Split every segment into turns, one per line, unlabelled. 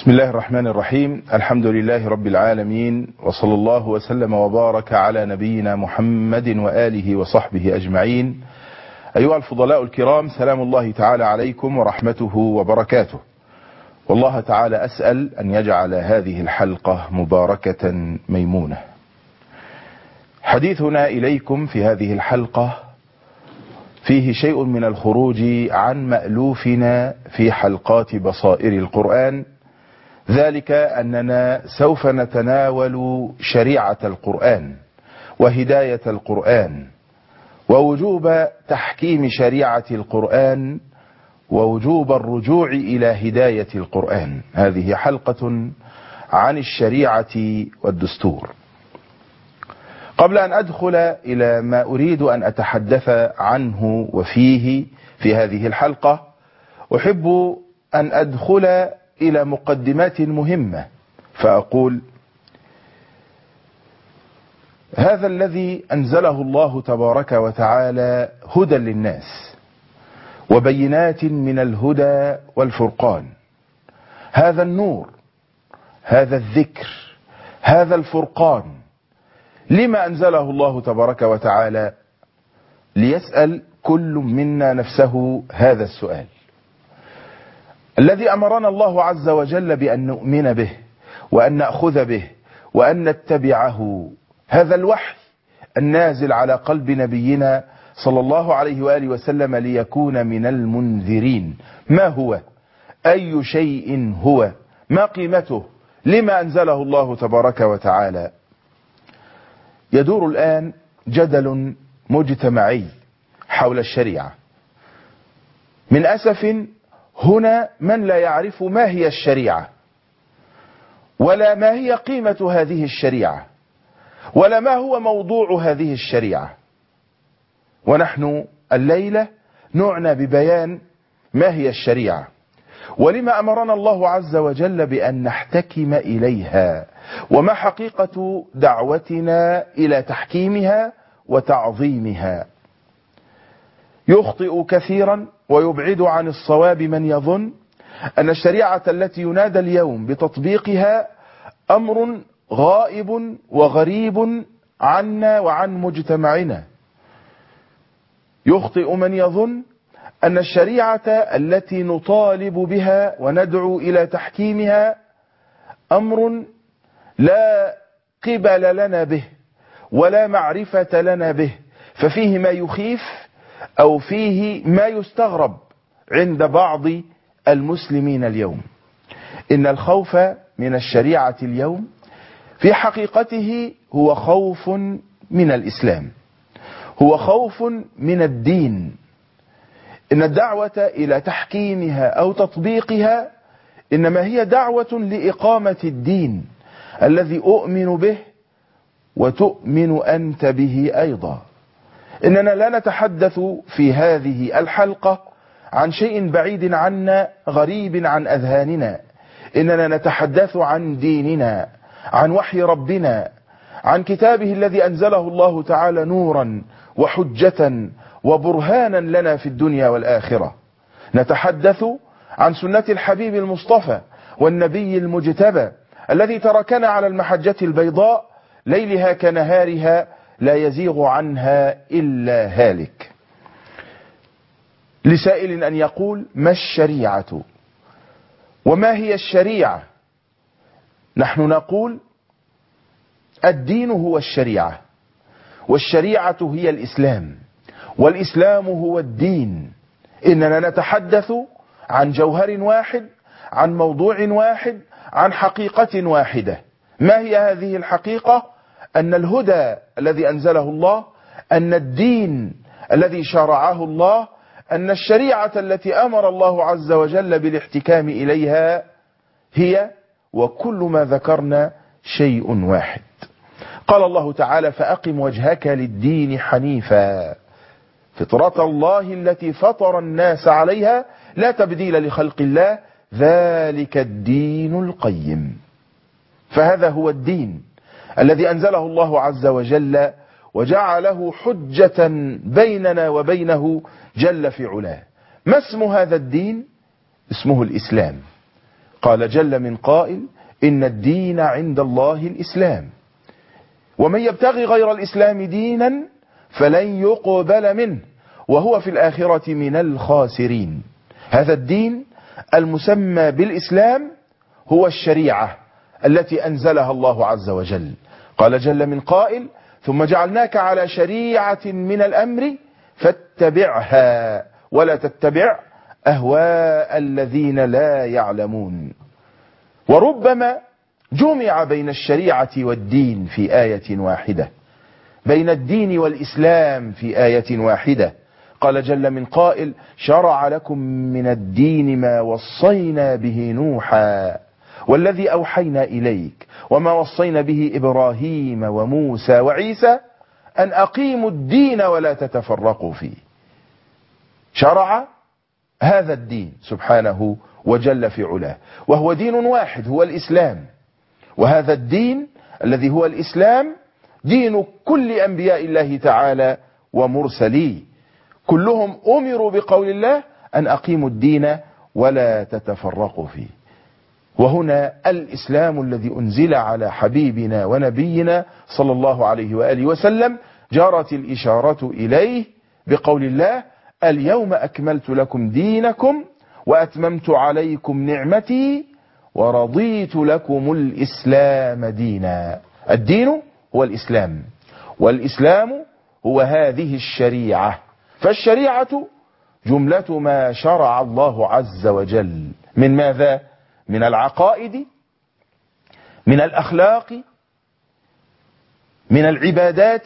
بسم الله الرحمن الرحيم. الحمد لله رب العالمين، وصلى الله وسلم وبارك على نبينا محمد وآله وصحبه أجمعين. أيها الفضلاء الكرام، سلام الله تعالى عليكم ورحمته وبركاته. والله تعالى أسأل أن يجعل هذه الحلقة مباركة ميمونة. حديثنا إليكم في هذه الحلقة فيه شيء من الخروج عن مألوفنا في حلقات بصائر القرآن، ذلك أننا سوف نتناول شريعة القرآن وهداية القرآن ووجوب تحكيم شريعة القرآن ووجوب الرجوع إلى هداية القرآن. هذه حلقة عن الشريعة والدستور. قبل أن أدخل إلى ما أريد أن أتحدث عنه وفيه في هذه الحلقة، أحب أن أدخل إلى مقدمات مهمة، فأقول: هذا الذي أنزله الله تبارك وتعالى هدى للناس وبينات من الهدى والفرقان. هذا النور، هذا الذكر، هذا الفرقان، لما أنزله الله تبارك وتعالى؟ ليسأل كل منا نفسه هذا السؤال. الذي أمرنا الله عز وجل بأن نؤمن به وأن نأخذ به وأن نتبعه، هذا الوحي النازل على قلب نبينا صلى الله عليه وآله وسلم ليكون من المنذرين. ما هو؟ أي شيء هو؟ ما قيمته؟ لما أنزله الله تبارك وتعالى؟ يدور الآن جدل مجتمعي حول الشريعة. من أسف هنا من لا يعرف ما هي الشريعة، ولا ما هي قيمة هذه الشريعة، ولا ما هو موضوع هذه الشريعة. ونحن الليلة نعنى ببيان ما هي الشريعة، ولما أمرنا الله عز وجل بأن نحتكم إليها، وما حقيقة دعوتنا إلى تحكيمها وتعظيمها. يخطئ كثيرا ويبعد عن الصواب من يظن أن الشريعة التي ينادى اليوم بتطبيقها أمر غائب وغريب عنا وعن مجتمعنا. يخطئ من يظن أن الشريعة التي نطالب بها وندعو إلى تحكيمها أمر لا قبل لنا به ولا معرفة لنا به، ففيه ما يخيف أو فيه ما يستغرب عند بعض المسلمين اليوم. إن الخوف من الشريعة اليوم في حقيقته هو خوف من الإسلام، هو خوف من الدين. إن الدعوة إلى تحكيمها أو تطبيقها إنما هي دعوة لإقامة الدين الذي أؤمن به وتؤمن أنت به أيضا. إننا لا نتحدث في هذه الحلقة عن شيء بعيد عنا غريب عن أذهاننا. إننا نتحدث عن ديننا، عن وحي ربنا، عن كتابه الذي أنزله الله تعالى نورا وحجة وبرهانا لنا في الدنيا والآخرة. نتحدث عن سنة الحبيب المصطفى والنبي المجتبى الذي تركنا على المحجة البيضاء ليلها كنهارها لا يزيغ عنها إلا هالك. لسائل أن يقول: ما الشريعة؟ وما هي الشريعة؟ نحن نقول: الدين هو الشريعة، والشريعة هي الإسلام، والإسلام هو الدين. إننا نتحدث عن جوهر واحد، عن موضوع واحد، عن حقيقة واحدة. ما هي هذه الحقيقة؟ أن الهدى الذي أنزله الله، أن الدين الذي شرعه الله، أن الشريعة التي أمر الله عز وجل بالاحتكام إليها هي وكل ما ذكرنا شيء واحد. قال الله تعالى: فأقم وجهك للدين حنيفا فطرة الله التي فطر الناس عليها لا تبديل لخلق الله ذلك الدين القيم. فهذا هو الدين الذي أنزله الله عز وجل وجعله حجة بيننا وبينه جل في علاه. ما اسم هذا الدين؟ اسمه الإسلام. قال جل من قائل إن الدين عند الله الإسلام ومن يبتغي غير الإسلام دينا فلن يقبل منه وهو في الآخرة من الخاسرين. هذا الدين المسمى بالإسلام هو الشريعة التي أنزلها الله عز وجل. قال جل من قائل ثم جعلناك على شريعة من الأمر فاتبعها ولا تتبع أهواء الذين لا يعلمون. وربما جمع بين الشريعة والدين في آية واحدة، بين الدين والإسلام في آية واحدة. قال جل من قائل شرع لكم من الدين ما وصينا به نوحا والذي أوحينا إليك وما وصينا به إبراهيم وموسى وعيسى أن أقيموا الدين ولا تتفرقوا فيه. شرع هذا الدين سبحانه وجل في علاه، وهو دين واحد هو الإسلام. وهذا الدين الذي هو الإسلام دين كل أنبياء الله تعالى ومرسليه، كلهم أمروا بقول الله أن أقيموا الدين ولا تتفرقوا فيه. وهنا الإسلام الذي أنزل على حبيبنا ونبينا صلى الله عليه وآله وسلم جرت الإشارة إليه بقول الله اليوم أكملت لكم دينكم وأتممت عليكم نعمتي ورضيت لكم الإسلام دينا. الدين هو الإسلام، والإسلام هو هذه الشريعة. فالشريعة جملة ما شرع الله عز وجل من ماذا؟ من العقائد، من الأخلاق، من العبادات،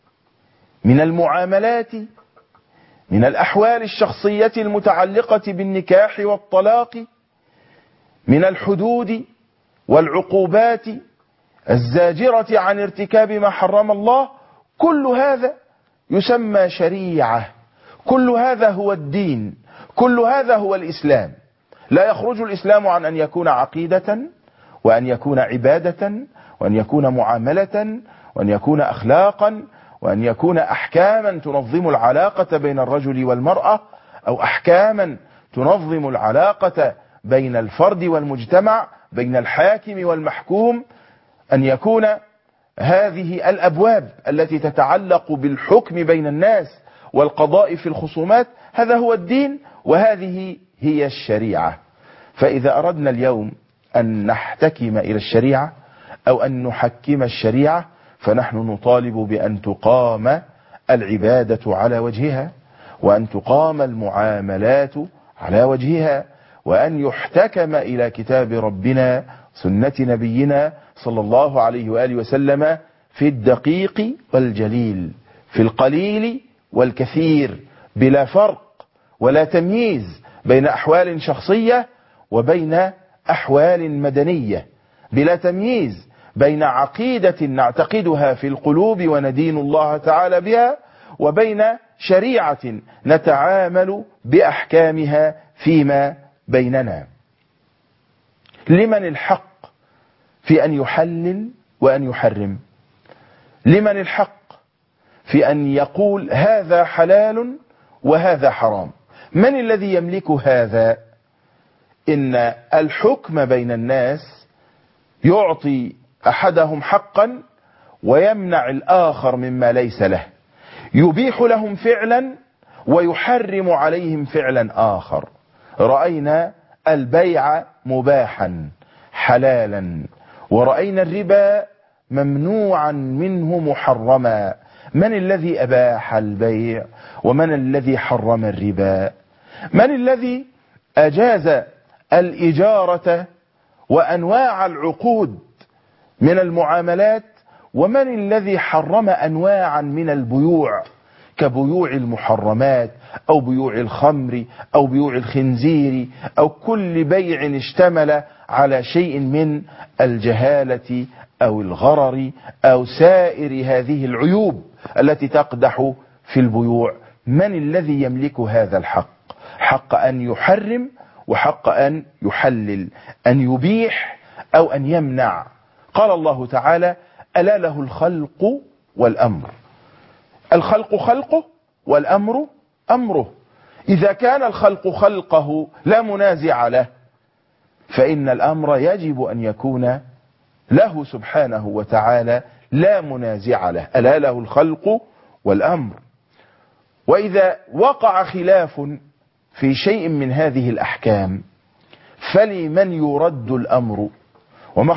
من المعاملات، من الأحوال الشخصية المتعلقة بالنكاح والطلاق، من الحدود والعقوبات الزاجرة عن ارتكاب ما حرم الله. كل هذا يسمى شريعة، كل هذا هو الدين، كل هذا هو الإسلام. لا يخرج الإسلام عن أن يكون عقيدة، وأن يكون عبادة، وأن يكون معاملة، وأن يكون أخلاقا، وأن يكون أحكاما تنظم العلاقة بين الرجل والمرأة، أو أحكاما تنظم العلاقة بين الفرد والمجتمع، بين الحاكم والمحكوم. أن يكون هذه الأبواب التي تتعلق بالحكم بين الناس والقضاء في الخصومات، هذا هو الدين وهذه هي الشريعة. فإذا أردنا اليوم أن نحتكم إلى الشريعة أو أن نحكم الشريعة فنحن نطالب بأن تقام العبادة على وجهها، وأن تقام المعاملات على وجهها، وأن يحتكم إلى كتاب ربنا سنة نبينا صلى الله عليه وآله وسلم في الدقيق والجليل، في القليل والكثير، بلا فرق ولا تمييز بين أحوال شخصية وبين أحوال مدنية، بلا تمييز بين عقيدة نعتقدها في القلوب وندين الله تعالى بها وبين شريعة نتعامل بأحكامها فيما بيننا. لمن الحق في أن يحلل وأن يحرم؟ لمن الحق في أن يقول هذا حلال وهذا حرام؟ من الذي يملك هذا؟ إن الحكم بين الناس يعطي أحدهم حقا ويمنع الآخر مما ليس له، يبيح لهم فعلا ويحرم عليهم فعلا آخر. رأينا البيع مباحا حلالا، ورأينا الربا ممنوعا منه محرما. من الذي أباح البيع ومن الذي حرم الربا؟ من الذي أجاز الإجارة وأنواع العقود من المعاملات، ومن الذي حرم أنواعا من البيوع كبيوع المحرمات أو بيوع الخمر أو بيوع الخنزير أو كل بيع اشتمل على شيء من الجهالة أو الغرر أو سائر هذه العيوب التي تقدح في البيوع؟ من الذي يملك هذا الحق؟ حق أن يحرم وحق أن يحلل، أن يبيح أو أن يمنع. قال الله تعالى ألا له الخلق والأمر. الخلق خلقه والأمر أمره. إذا كان الخلق خلقه لا منازع له، فإن الأمر يجب أن يكون له سبحانه وتعالى لا منازع له، ألا له الخلق والأمر. وإذا وقع خلاف في شيء من هذه الأحكام فلمن يرد الأمر؟ وما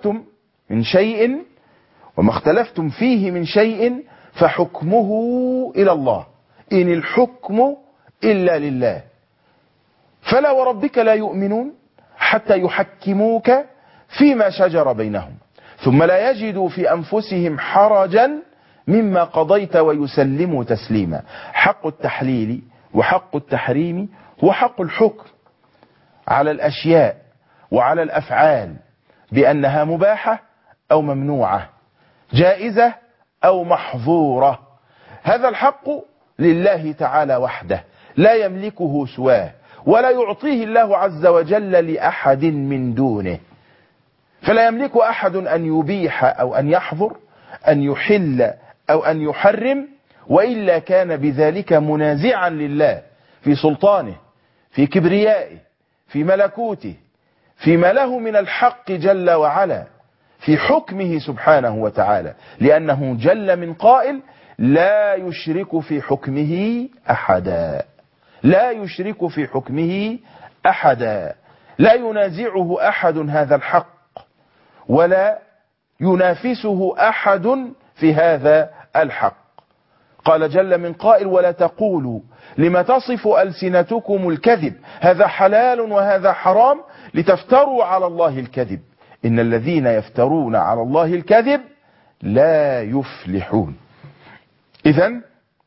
اختلفتم فيه من شيء فحكمه إلى الله، إن الحكم إلا لله. فلا وربك لا يؤمنون حتى يحكموك فيما شجر بينهم ثم لا يجدوا في أنفسهم حرجا مما قضيت ويسلموا تسليما. حق التحليل وحق التحريم وحق الحكم على الأشياء وعلى الأفعال بأنها مباحة أو ممنوعة، جائزة أو محظورة. هذا الحق لله تعالى وحده لا يملكه سواه، ولا يعطيه الله عز وجل لأحد من دونه. فلا يملك أحد أن يبيح أو أن يحظر، أن يحل أو أن يحرم، وإلا كان بذلك منازعا لله في سلطانه، في كبريائه، في ملكوته، فيما له من الحق جل وعلا، في حكمه سبحانه وتعالى، لأنه جل من قائل: لا يشرك في حكمه أحدا، لا يشرك في حكمه أحدا، لا ينازعه أحد هذا الحق، ولا ينافسه أحد في هذا الحق. قال جل من قائل: ولا تقولوا لما تصف ألسنتكم الكذب هذا حلال وهذا حرام لتفتروا على الله الكذب إن الذين يفترون على الله الكذب لا يفلحون. إذن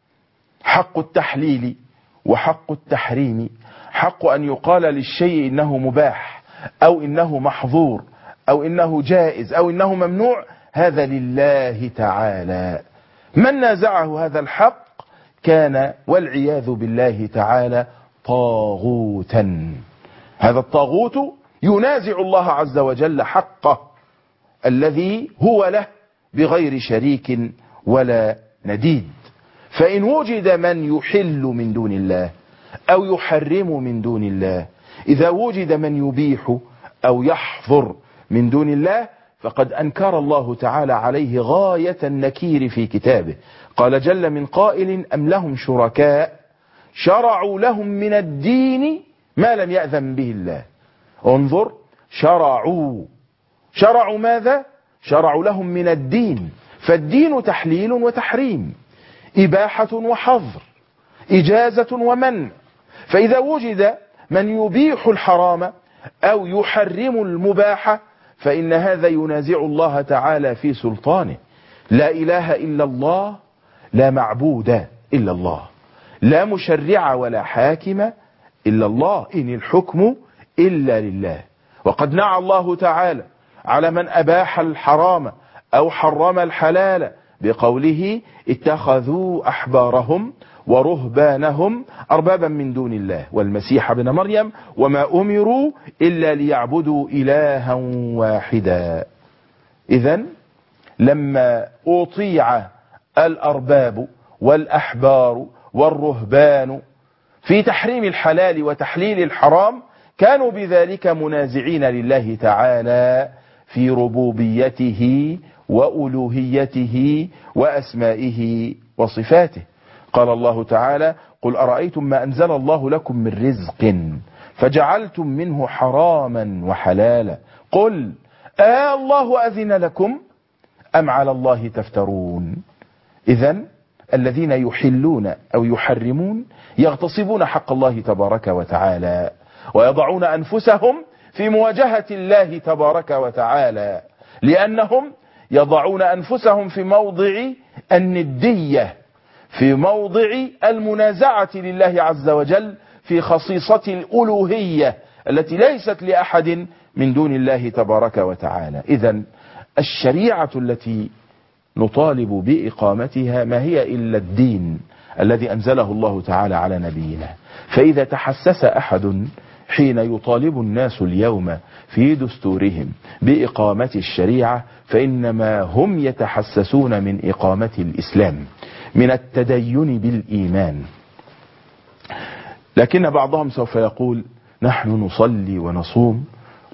حق التحليل وحق التحريم حق أن يقال للشيء إنه مباح أو إنه محظور أو إنه جائز أو إنه ممنوع، هذا لله تعالى. من نازعه هذا الحق كان والعياذ بالله تعالى طاغوتا. هذا الطاغوت ينازع الله عز وجل حقه الذي هو له بغير شريك ولا نديد. فإن وجد من يحل من دون الله أو يحرم من دون الله، إذا وجد من يبيح أو يحظر من دون الله، فقد أنكر الله تعالى عليه غاية النكير في كتابه. قال جل من قائل: أم لهم شركاء شرعوا لهم من الدين ما لم يأذن به الله. انظر، شرعوا ماذا؟ شرعوا لهم من الدين، فالدين تحليل وتحريم، إباحة وحظر، إجازة ومنع. فإذا وجد من يبيح الحرام أو يحرم المباح فإن هذا ينازع الله تعالى في سلطانه. لا إله إلا الله، لا معبود إلا الله، لا مشرع ولا حاكم إلا الله، إن الحكم إلا لله. وقد نعى الله تعالى على من أباح الحرام أو حرم الحلال بقوله: اتخذوا أحبارهم ورهبانهم أربابا من دون الله والمسيح ابن مريم وما أمروا إلا ليعبدوا إلها واحدا. إذن لما أطيع الأرباب والأحبار والرهبان في تحريم الحلال وتحليل الحرام كانوا بذلك منازعين لله تعالى في ربوبيته وألوهيته وأسمائه وصفاته. قال الله تعالى: قل أرأيتم ما أنزل الله لكم من رزق فجعلتم منه حراما وحلالا قل الله أذن لكم أم على الله تفترون. إذن الذين يحلون أو يحرمون يغتصبون حق الله تبارك وتعالى ويضعون أنفسهم في مواجهة الله تبارك وتعالى، لأنهم يضعون أنفسهم في موضع الندية، في موضع المنازعة لله عز وجل في خصيصة الألوهية التي ليست لأحد من دون الله تبارك وتعالى. إذن الشريعة التي نطالب بإقامتها ما هي إلا الدين الذي أنزله الله تعالى على نبينا. فإذا تحسس أحد حين يطالب الناس اليوم في دستورهم بإقامة الشريعة فإنما هم يتحسسون من إقامة الإسلام، من التدين بالإيمان. لكن بعضهم سوف يقول: نحن نصلي ونصوم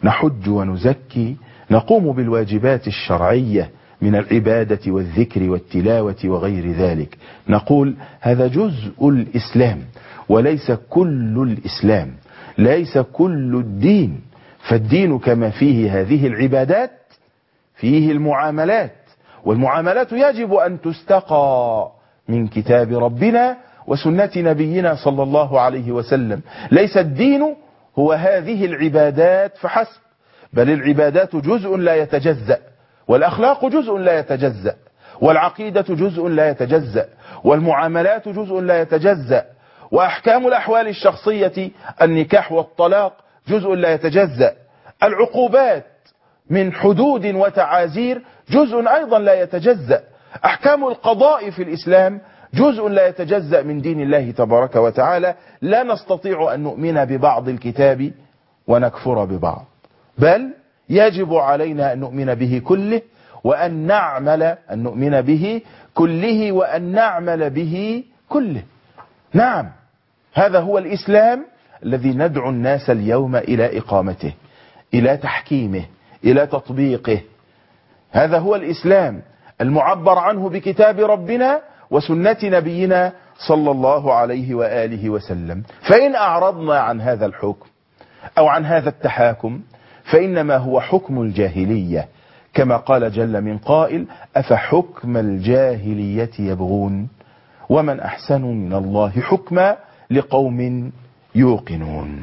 نحج ونزكي، نقوم بالواجبات الشرعية من العبادة والذكر والتلاوة وغير ذلك. نقول هذا جزء الإسلام وليس كل الإسلام، ليس كل الدين. فالدين كما فيه هذه العبادات فيه المعاملات، والمعاملات يجب أن تستقى من كتاب ربنا وسنة نبينا صلى الله عليه وسلم. ليس الدين هو هذه العبادات فحسب، بل العبادات جزء لا يتجزأ، والأخلاق جزء لا يتجزأ، والعقيدة جزء لا يتجزأ، والمعاملات جزء لا يتجزأ، وأحكام الأحوال الشخصية النكاح والطلاق جزء لا يتجزأ، العقوبات من حدود وتعازير جزء أيضا لا يتجزأ، أحكام القضاء في الإسلام جزء لا يتجزأ من دين الله تبارك وتعالى. لا نستطيع أن نؤمن ببعض الكتاب ونكفر ببعض، بل يجب علينا أن نؤمن به كله وأن نعمل أن نؤمن به كله وأن نعمل به كله. نعم، هذا هو الإسلام الذي ندعو الناس اليوم إلى إقامته، إلى تحكيمه، إلى تطبيقه. هذا هو الإسلام المعبر عنه بكتاب ربنا وسنة نبينا صلى الله عليه وآله وسلم. فإن أعرضنا عن هذا الحكم أو عن هذا التحاكم فإنما هو حكم الجاهلية، كما قال جل من قائل: أفحكم الجاهلية يبغون ومن أحسن من الله حكما لقوم يوقنون.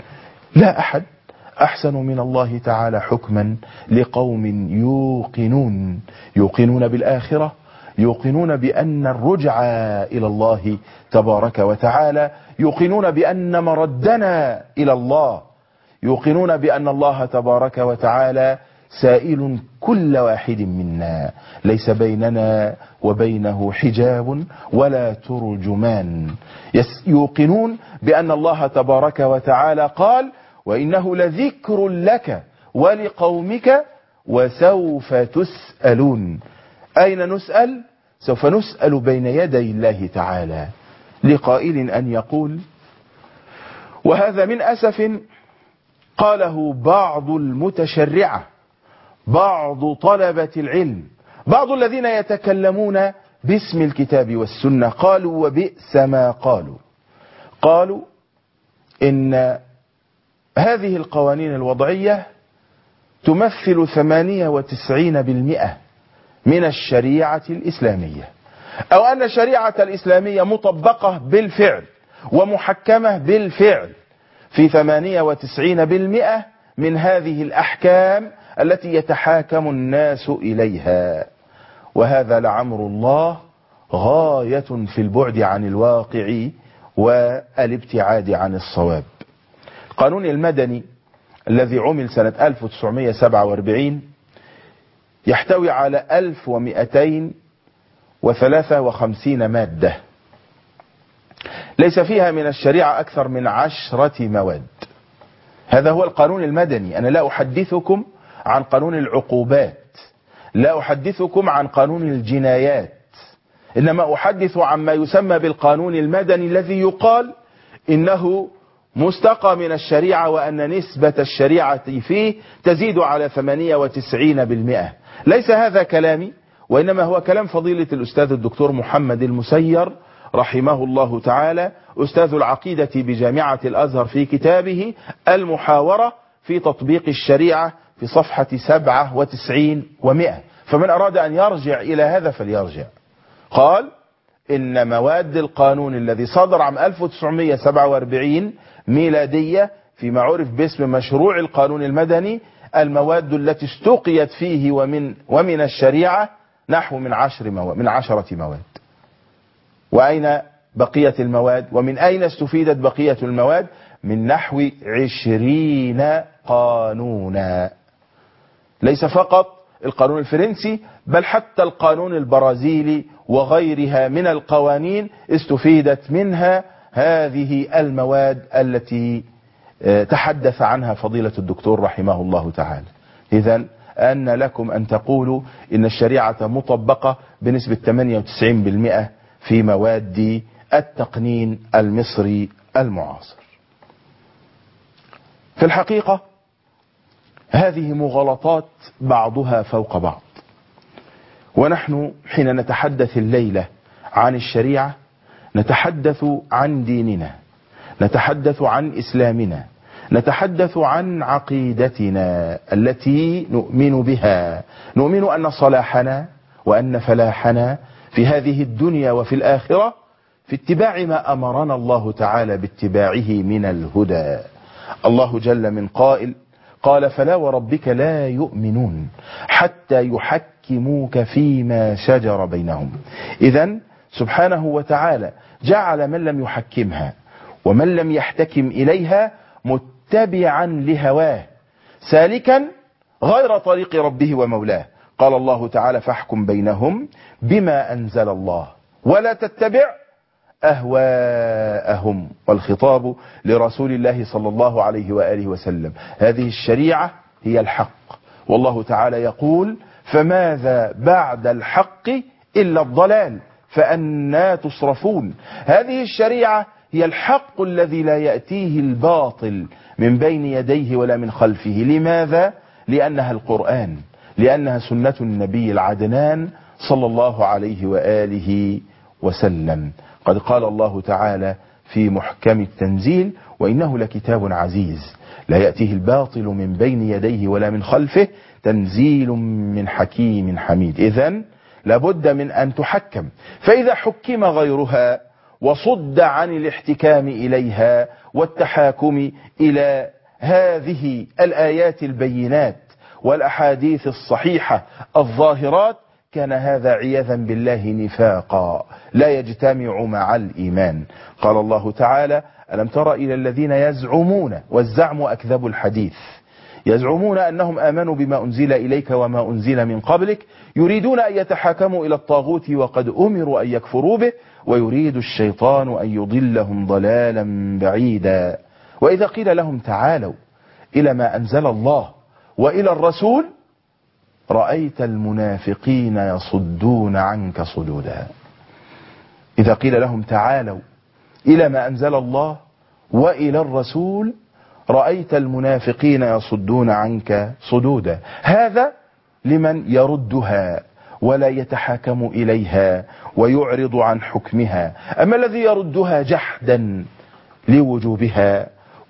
لا أحد أحسن من الله تعالى حكما لقوم يوقنون، يوقنون بالآخرة، يوقنون بأن الرجع إلى الله تبارك وتعالى، يوقنون بأن مردنا إلى الله، يوقنون بأن الله تبارك وتعالى سائل كل واحد منا، ليس بيننا وبينه حجاب ولا ترجمان. يوقنون بأن الله تبارك وتعالى قال: وإنه لذكر لك ولقومك وسوف تسألون. أين نسأل؟ سوف نسأل بين يدي الله تعالى. لقائل أن يقول، وهذا من أسف قاله بعض المتشرعة، بعض طلبة العلم، بعض الذين يتكلمون باسم الكتاب والسنة، قالوا وبئس ما قالوا. قالوا إن هذه القوانين الوضعية تمثل 98% من الشريعة الإسلامية، أو أن الشريعة الإسلامية مطبقة بالفعل ومحكمة بالفعل في 98% من هذه الأحكام التي يتحاكم الناس إليها. وهذا لعمر الله غاية في البعد عن الواقع والابتعاد عن الصواب. القانون المدني الذي عمل سنة 1947 يحتوي على 1253 مادة، ليس فيها من الشريعة أكثر من 10 مواد. هذا هو القانون المدني. أنا لا أحدثكم عن قانون العقوبات، لا أحدثكم عن قانون الجنايات، إنما أحدث عما يسمى بالقانون المدني الذي يقال إنه مستقى من الشريعة وأن نسبة الشريعة فيه تزيد على 98%. ليس هذا كلامي، وإنما هو كلام فضيلة الأستاذ الدكتور محمد المسير رحمه الله تعالى، أستاذ العقيدة بجامعة الأزهر، في كتابه المحاورة في تطبيق الشريعة في صفحة 97 و100. فمن أراد أن يرجع إلى هذا فليرجع. قال إن مواد القانون الذي صدر عام 1947 ميلادية فيما عرف باسم مشروع القانون المدني، المواد التي استقيت فيه ومن الشريعة نحو من 10 مواد. وأين بقية المواد؟ ومن أين استفيدت بقية المواد؟ من نحو 20 قانونا. ليس فقط القانون الفرنسي، بل حتى القانون البرازيلي وغيرها من القوانين استفيدت منها هذه المواد التي تحدث عنها فضيلة الدكتور رحمه الله تعالى. إذن أن لكم أن تقولوا إن الشريعة مطبقة بنسبة 98% في مواد التقنين المصري المعاصر. في الحقيقة هذه مغالطات بعضها فوق بعض. ونحن حين نتحدث الليلة عن الشريعة نتحدث عن ديننا، نتحدث عن إسلامنا، نتحدث عن عقيدتنا التي نؤمن بها، نؤمن أن صلاحنا وأن فلاحنا في هذه الدنيا وفي الآخرة في اتباع ما أمرنا الله تعالى باتباعه من الهدى. الله جل من قائل قال فلا وربك لا يؤمنون حتى يحكموك فيما شجر بينهم. إذن سبحانه وتعالى جعل من لم يحكمها ومن لم يحتكم إليها متبعا لهواه سالكا غير طريق ربه ومولاه. قال الله تعالى فاحكم بينهم بما أنزل الله ولا تتبع أهواءهم، والخطاب لرسول الله صلى الله عليه وآله وسلم. هذه الشريعة هي الحق، والله تعالى يقول فماذا بعد الحق إلا الضلال فأنى تصرفون. هذه الشريعة هي الحق الذي لا يأتيه الباطل من بين يديه ولا من خلفه. لماذا؟ لأنها القرآن، لأنها سنة النبي العدنان صلى الله عليه وآله وسلم. قد قال الله تعالى في محكم التنزيل وإنه لكتاب عزيز لا يأتيه الباطل من بين يديه ولا من خلفه تنزيل من حكيم حميد. إذن لابد من أن تحكم، فإذا حكم غيرها وصد عن الاحتكام إليها والتحاكم إلى هذه الآيات البينات والأحاديث الصحيحة الظاهرات كان هذا عياذا بالله نفاقا لا يجتمع مع الإيمان. قال الله تعالى ألم تر إلى الذين يزعمون، والزعم أكذب الحديث، يزعمون أنهم آمنوا بما أنزل إليك وما أنزل من قبلك يريدون أن يتحاكموا إلى الطاغوت وقد أمروا أن يكفروا به ويريد الشيطان أن يضلهم ضلالا بعيدا. وإذا قيل لهم تعالوا إلى ما أنزل الله وإلى الرسول رأيت المنافقين يصدون عنك صدودا. إذا قيل لهم تعالوا إلى ما أنزل الله وإلى الرسول رأيت المنافقين يصدون عنك صدودا. هذا لمن يردها ولا يتحاكم إليها ويعرض عن حكمها. أما الذي يردها جحدا لوجوبها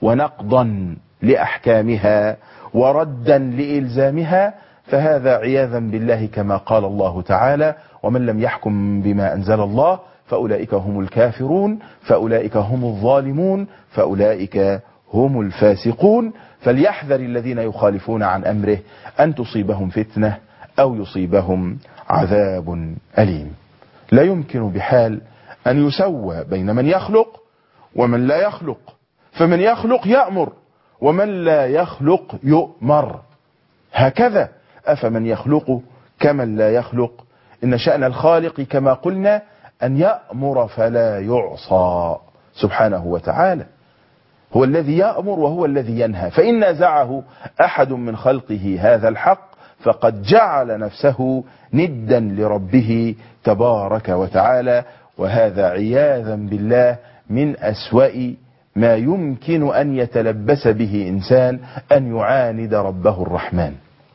ونقضا لأحكامها وردا لإلزامها فهذا عياذا بالله كما قال الله تعالى ومن لم يحكم بما أنزل الله فأولئك هم الكافرون فأولئك هم الظالمون فأولئك هم الفاسقون. فليحذر الذين يخالفون عن أمره أن تصيبهم فتنة أو يصيبهم عذاب أليم. لا يمكن بحال أن يسوى بين من يخلق ومن لا يخلق، فمن يخلق يأمر ومن لا يخلق يؤمر. هكذا أفمن يخلق كمن لا يخلق. إن شأن الخالق كما قلنا أن يأمر فلا يعصى سبحانه وتعالى، هو الذي يأمر وهو الذي ينهى. فإن نزعه أحد من خلقه هذا الحق فقد جعل نفسه ندا لربه تبارك وتعالى، وهذا عياذا بالله من أسوأ ما يمكن أن يتلبس به إنسان أن يعاند ربه الرحمن.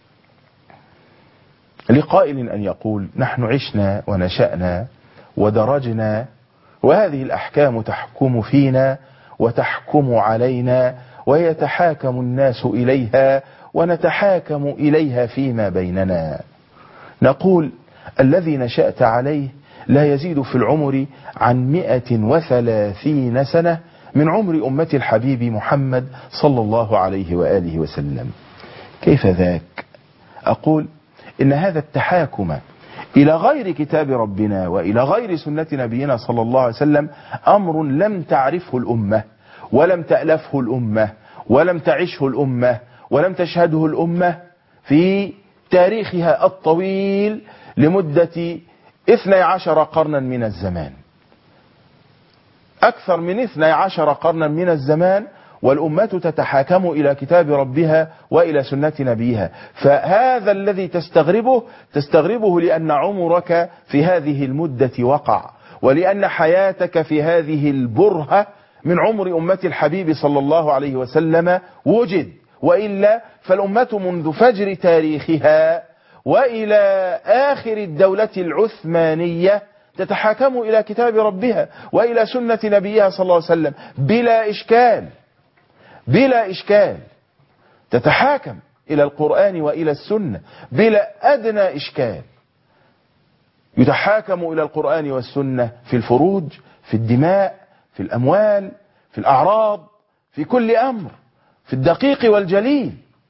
لقائل أن يقول نحن عشنا ونشأنا ودرجنا وهذه الأحكام تحكم فينا وتحكم علينا ويتحاكم الناس إليها ونتحاكم إليها فيما بيننا. نقول الذي نشأت عليه لا يزيد في العمر عن 130 سنة من عمر أمة الحبيب محمد صلى الله عليه وآله وسلم. كيف ذاك؟ أقول إن هذا التحاكم إلى غير كتاب ربنا وإلى غير سنة نبينا صلى الله عليه وسلم أمر لم تعرفه الأمة ولم تألفه الأمة ولم تعشه الأمة ولم تشهده الأمة في تاريخها الطويل لمدة 12 قرنا من الزمان، أكثر من 12 قرنا من الزمان، والأمة تتحاكم إلى كتاب ربها وإلى سنة نبيها. فهذا الذي تستغربه لأن عمرك في هذه المدة وقع، ولأن حياتك في هذه البرهة من عمر أمة الحبيب صلى الله عليه وسلم وجد، وإلا فالأمة منذ فجر تاريخها وإلى آخر الدولة العثمانية تتحاكم إلى كتاب ربها وإلى سنة نبيها صلى الله عليه وسلم بلا إشكال، بلا إشكال. تتحاكم إلى القرآن وإلى السنة بلا أدنى إشكال. يتحاكم إلى القرآن والسنة في الفروج، في الدماء، في الأموال، في الأعراض، في كل أمر، في الدقيق والجليل.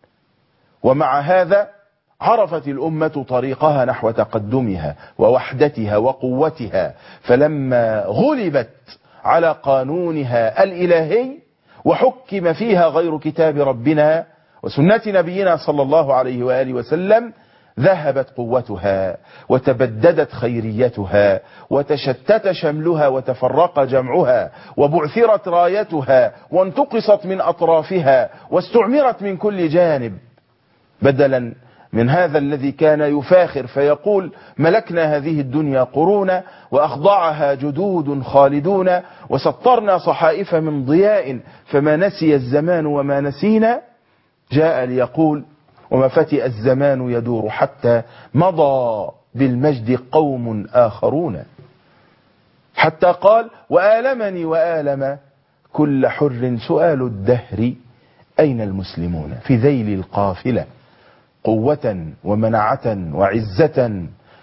ومع هذا عرفت الأمة طريقها نحو تقدمها ووحدتها وقوتها، فلما غلبت على قانونها الإلهي وحكم فيها غير كتاب ربنا وسنة نبينا صلى الله عليه وآله وسلم ذهبت قوتها وتبددت خيريتها وتشتت شملها وتفرق جمعها وبعثرت رايتها وانتقصت من أطرافها واستعمرت من كل جانب، بدلا من هذا الذي كان يفاخر فيقول ملكنا هذه الدنيا قرونا وأخضعها جدود خالدون وسطرنا صحائف من ضياء فما نسي الزمان وما نسينا، جاء ليقول وما فتئ الزمان يدور حتى مضى بالمجد قوم آخرون، حتى قال وآلمني وآلم كل حر سؤال الدهر أين المسلمون في ذيل القافلة قوة ومنعة وعزة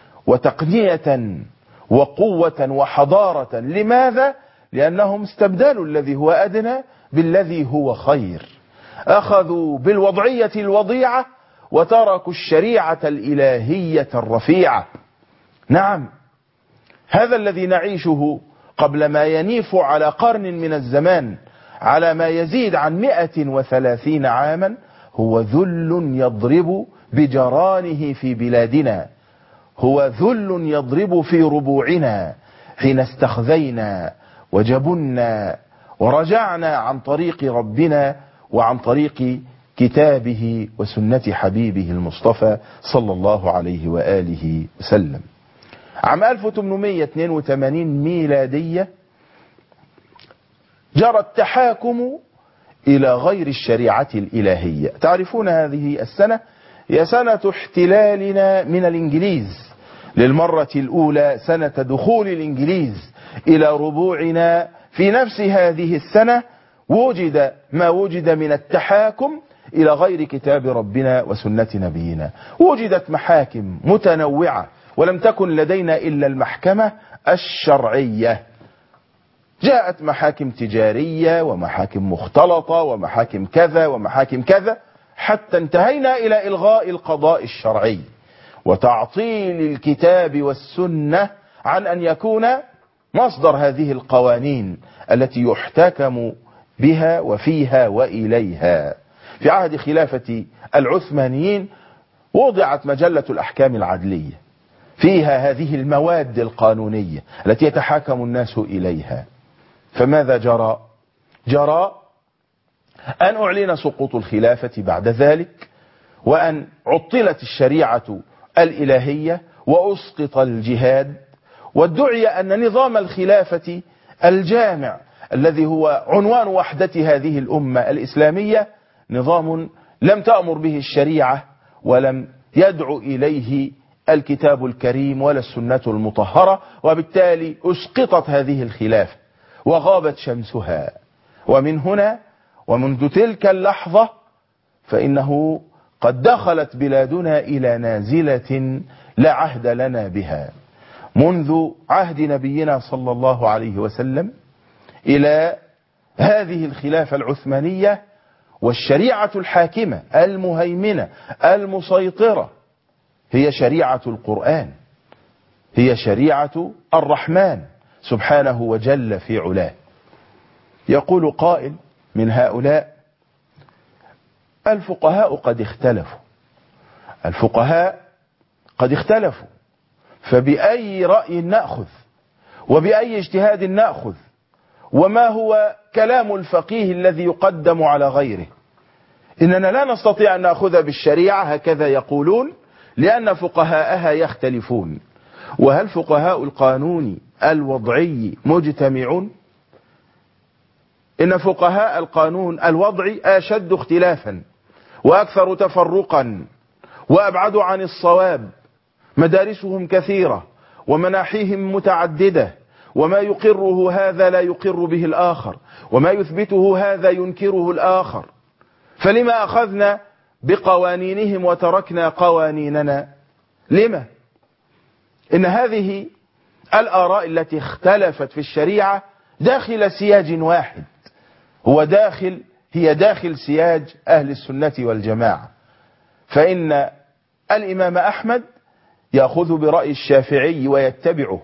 وتقنية وقوة وحضارة. لماذا؟ لأنهم استبدلوا الذي هو أدنى بالذي هو خير، أخذوا بالوضعية الوضيعة وتركوا الشريعة الإلهية الرفيعة. نعم، هذا الذي نعيشه قبل ما ينيف على قرن من الزمان على ما يزيد عن 130 عاما هو ذل يضرب بجرانه في بلادنا، هو ذل يضرب في ربوعنا حين استخذينا وجبنا ورجعنا عن طريق ربنا وعن طريق كتابه وسنة حبيبه المصطفى صلى الله عليه وآله وسلم. عام 1882 ميلادية جرى التحاكم إلى غير الشريعة الإلهية. تعرفون هذه السنة هي سنة احتلالنا من الإنجليز للمرة الأولى، سنة دخول الإنجليز إلى ربوعنا. في نفس هذه السنة وجد ما وجد من التحاكم إلى غير كتاب ربنا وسنة نبينا. وجدت محاكم متنوعة ولم تكن لدينا إلا المحكمة الشرعية. جاءت محاكم تجارية ومحاكم مختلطة ومحاكم كذا ومحاكم كذا، حتى انتهينا إلى إلغاء القضاء الشرعي وتعطيل الكتاب والسنة عن أن يكون مصدر هذه القوانين التي يحتكم بها وفيها وإليها. في عهد خلافة العثمانيين وضعت مجلة الأحكام العدلية فيها هذه المواد القانونية التي يتحاكم الناس إليها. فماذا جرى؟ جرى أن أعلن سقوط الخلافة بعد ذلك، وأن عطلت الشريعة الإلهية وأسقط الجهاد، وادعي أن نظام الخلافة الجامع الذي هو عنوان وحدة هذه الأمة الإسلامية نظام لم تأمر به الشريعة ولم يدعو إليه الكتاب الكريم ولا السنة المطهرة، وبالتالي أسقطت هذه الخلافة وغابت شمسها. ومن هنا ومنذ تلك اللحظة فإنه قد دخلت بلادنا إلى نازلة لا عهد لنا بها، منذ عهد نبينا صلى الله عليه وسلم إلى هذه الخلافة العثمانية، والشريعة الحاكمة المهيمنة المسيطرة هي شريعة القرآن، هي شريعة الرحمن سبحانه وجل في علاه. يقول قائل من هؤلاء الفقهاء قد اختلفوا، الفقهاء قد اختلفوا، فبأي رأي نأخذ وبأي اجتهاد نأخذ؟ وما هو كلام الفقيه الذي يقدم على غيره؟ إننا لا نستطيع أن نأخذ بالشريعة هكذا يقولون لأن فقهاءها يختلفون. وهل فقهاء القانون الوضعي مجتمعون؟ إن فقهاء القانون الوضعي أشد اختلافا وأكثر تفرقا وأبعد عن الصواب، مدارسهم كثيرة ومناحيهم متعددة، وما يقره هذا لا يقر به الآخر، وما يثبته هذا ينكره الآخر. فلما أخذنا بقوانينهم وتركنا قوانيننا؟ لما؟ إن هذه الآراء التي اختلفت في الشريعة داخل سياج واحد، هي داخل سياج أهل السنة والجماعة. فإن الإمام أحمد يأخذ برأي الشافعي ويتبعه،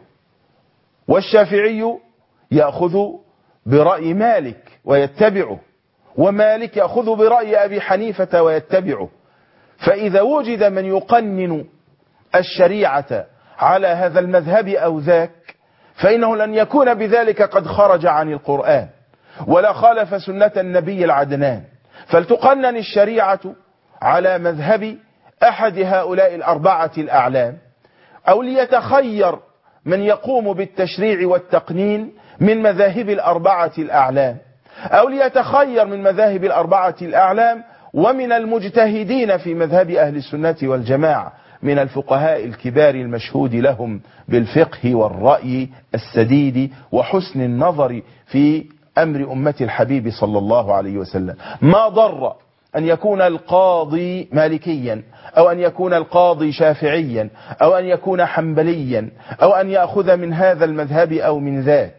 والشافعي يأخذ برأي مالك ويتبعه، ومالك يأخذ برأي أبي حنيفة ويتبعه. فإذا وجد من يقنن الشريعة على هذا المذهب أو ذاك، فإنه لن يكون بذلك قد خرج عن القرآن ولا خالف سنة النبي العدنان. فلتقنن الشريعة على مذهب أحد هؤلاء الأربعة الأعلام، أو ليتخير من يقوم بالتشريع والتقنين من مذاهب الأربعة الأعلام، أو ليتخير من مذاهب الأربعة الأعلام ومن المجتهدين في مذهب أهل السنة والجماعة من الفقهاء الكبار المشهود لهم بالفقه والرأي السديد وحسن النظر في أمر أمة الحبيب صلى الله عليه وسلم. ما ضر أن يكون القاضي مالكيا، أو أن يكون القاضي شافعيا، أو أن يكون حنبليا، أو أن يأخذ من هذا المذهب أو من ذاك.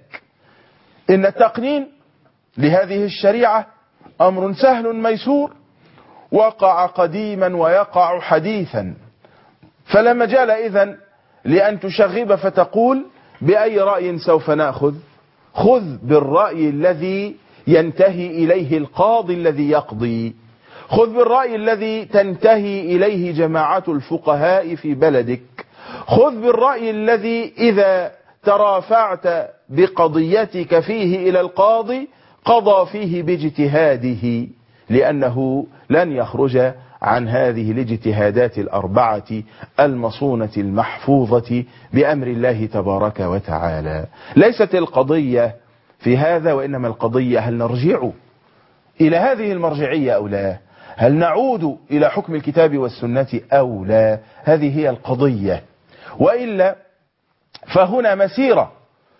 إن التقنين لهذه الشريعة أمر سهل ميسور، وقع قديما ويقع حديثا، فلا مجال إذن لأن تشغب فتقول بأي رأي سوف نأخذ. خذ بالرأي الذي ينتهي إليه القاضي الذي يقضي، خذ بالرأي الذي تنتهي إليه جماعة الفقهاء في بلدك، خذ بالرأي الذي إذا ترافعت بقضيتك فيه إلى القاضي قضى فيه باجتهاده، لأنه لن يخرج عن هذه الاجتهادات الأربعة المصونة المحفوظة بأمر الله تبارك وتعالى. ليست القضية في هذا، وإنما القضية هل نرجع إلى هذه المرجعية أو لا؟ هل نعود إلى حكم الكتاب والسنة أو لا؟ هذه هي القضية. وإلا فهنا مسيرة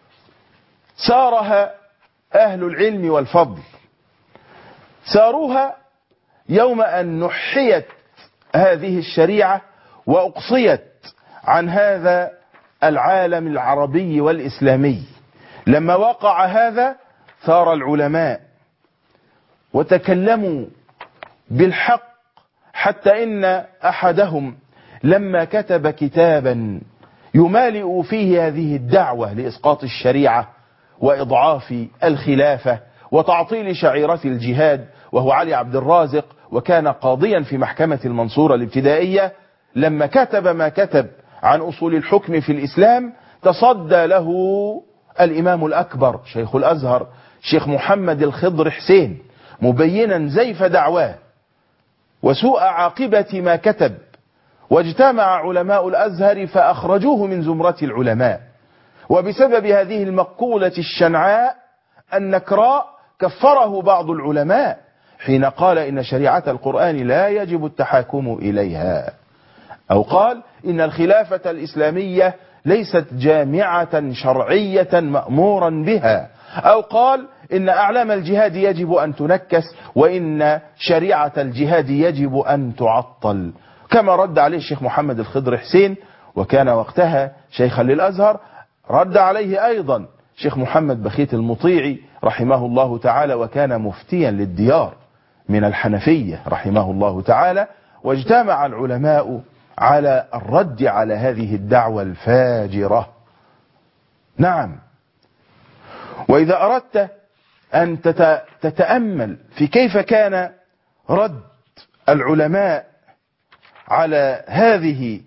سارها أهل العلم والفضل، ساروها يوم أن نحيت هذه الشريعة وأقصيت عن هذا العالم العربي والإسلامي. لما وقع هذا ثار العلماء وتكلموا بالحق، حتى إن أحدهم لما كتب كتابا يمالئ فيه هذه الدعوة لإسقاط الشريعة وإضعاف الخلافة وتعطيل شعيرة الجهاد، وهو علي عبد الرازق، وكان قاضيا في محكمة المنصورة الابتدائية، لما كتب ما كتب عن أصول الحكم في الإسلام تصدى له الإمام الأكبر شيخ الأزهر شيخ محمد الخضر حسين، مبينا زيف دعواه وسوء عاقبة ما كتب، واجتمع علماء الأزهر فأخرجوه من زمرة العلماء. وبسبب هذه المقولة الشنعاء النكراء كفره بعض العلماء حين قال إن شريعة القرآن لا يجب التحاكم إليها، أو قال إن الخلافة الإسلامية ليست جامعة شرعية مأمورا بها، أو قال إن أعلام الجهاد يجب أن تنكس، وإن شريعة الجهاد يجب أن تعطل، كما رد عليه الشيخ محمد الخضر حسين، وكان وقتها شيخا للأزهر. رد عليه أيضا شيخ محمد بخيت المطيعي رحمه الله تعالى، وكان مفتيا للديار من الحنفية رحمه الله تعالى. واجتمع العلماء على الرد على هذه الدعوة الفاجرة. نعم، وإذا أردت أن تتأمل في كيف كان رد العلماء على هذه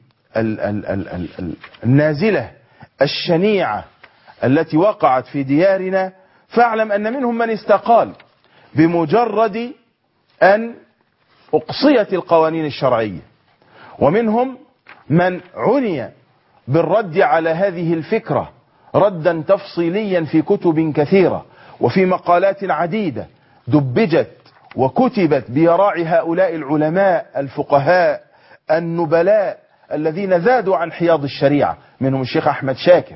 النازلة الشنيعة التي وقعت في ديارنا، فاعلم أن منهم من استقال بمجرد أن أقصيت القوانين الشرعية، ومنهم من عني بالرد على هذه الفكرة ردا تفصيليا في كتب كثيرة وفي مقالات عديدة دبجت وكتبت بيراع هؤلاء العلماء الفقهاء النبلاء الذين زادوا عن حياض الشريعة. منهم الشيخ أحمد شاكر،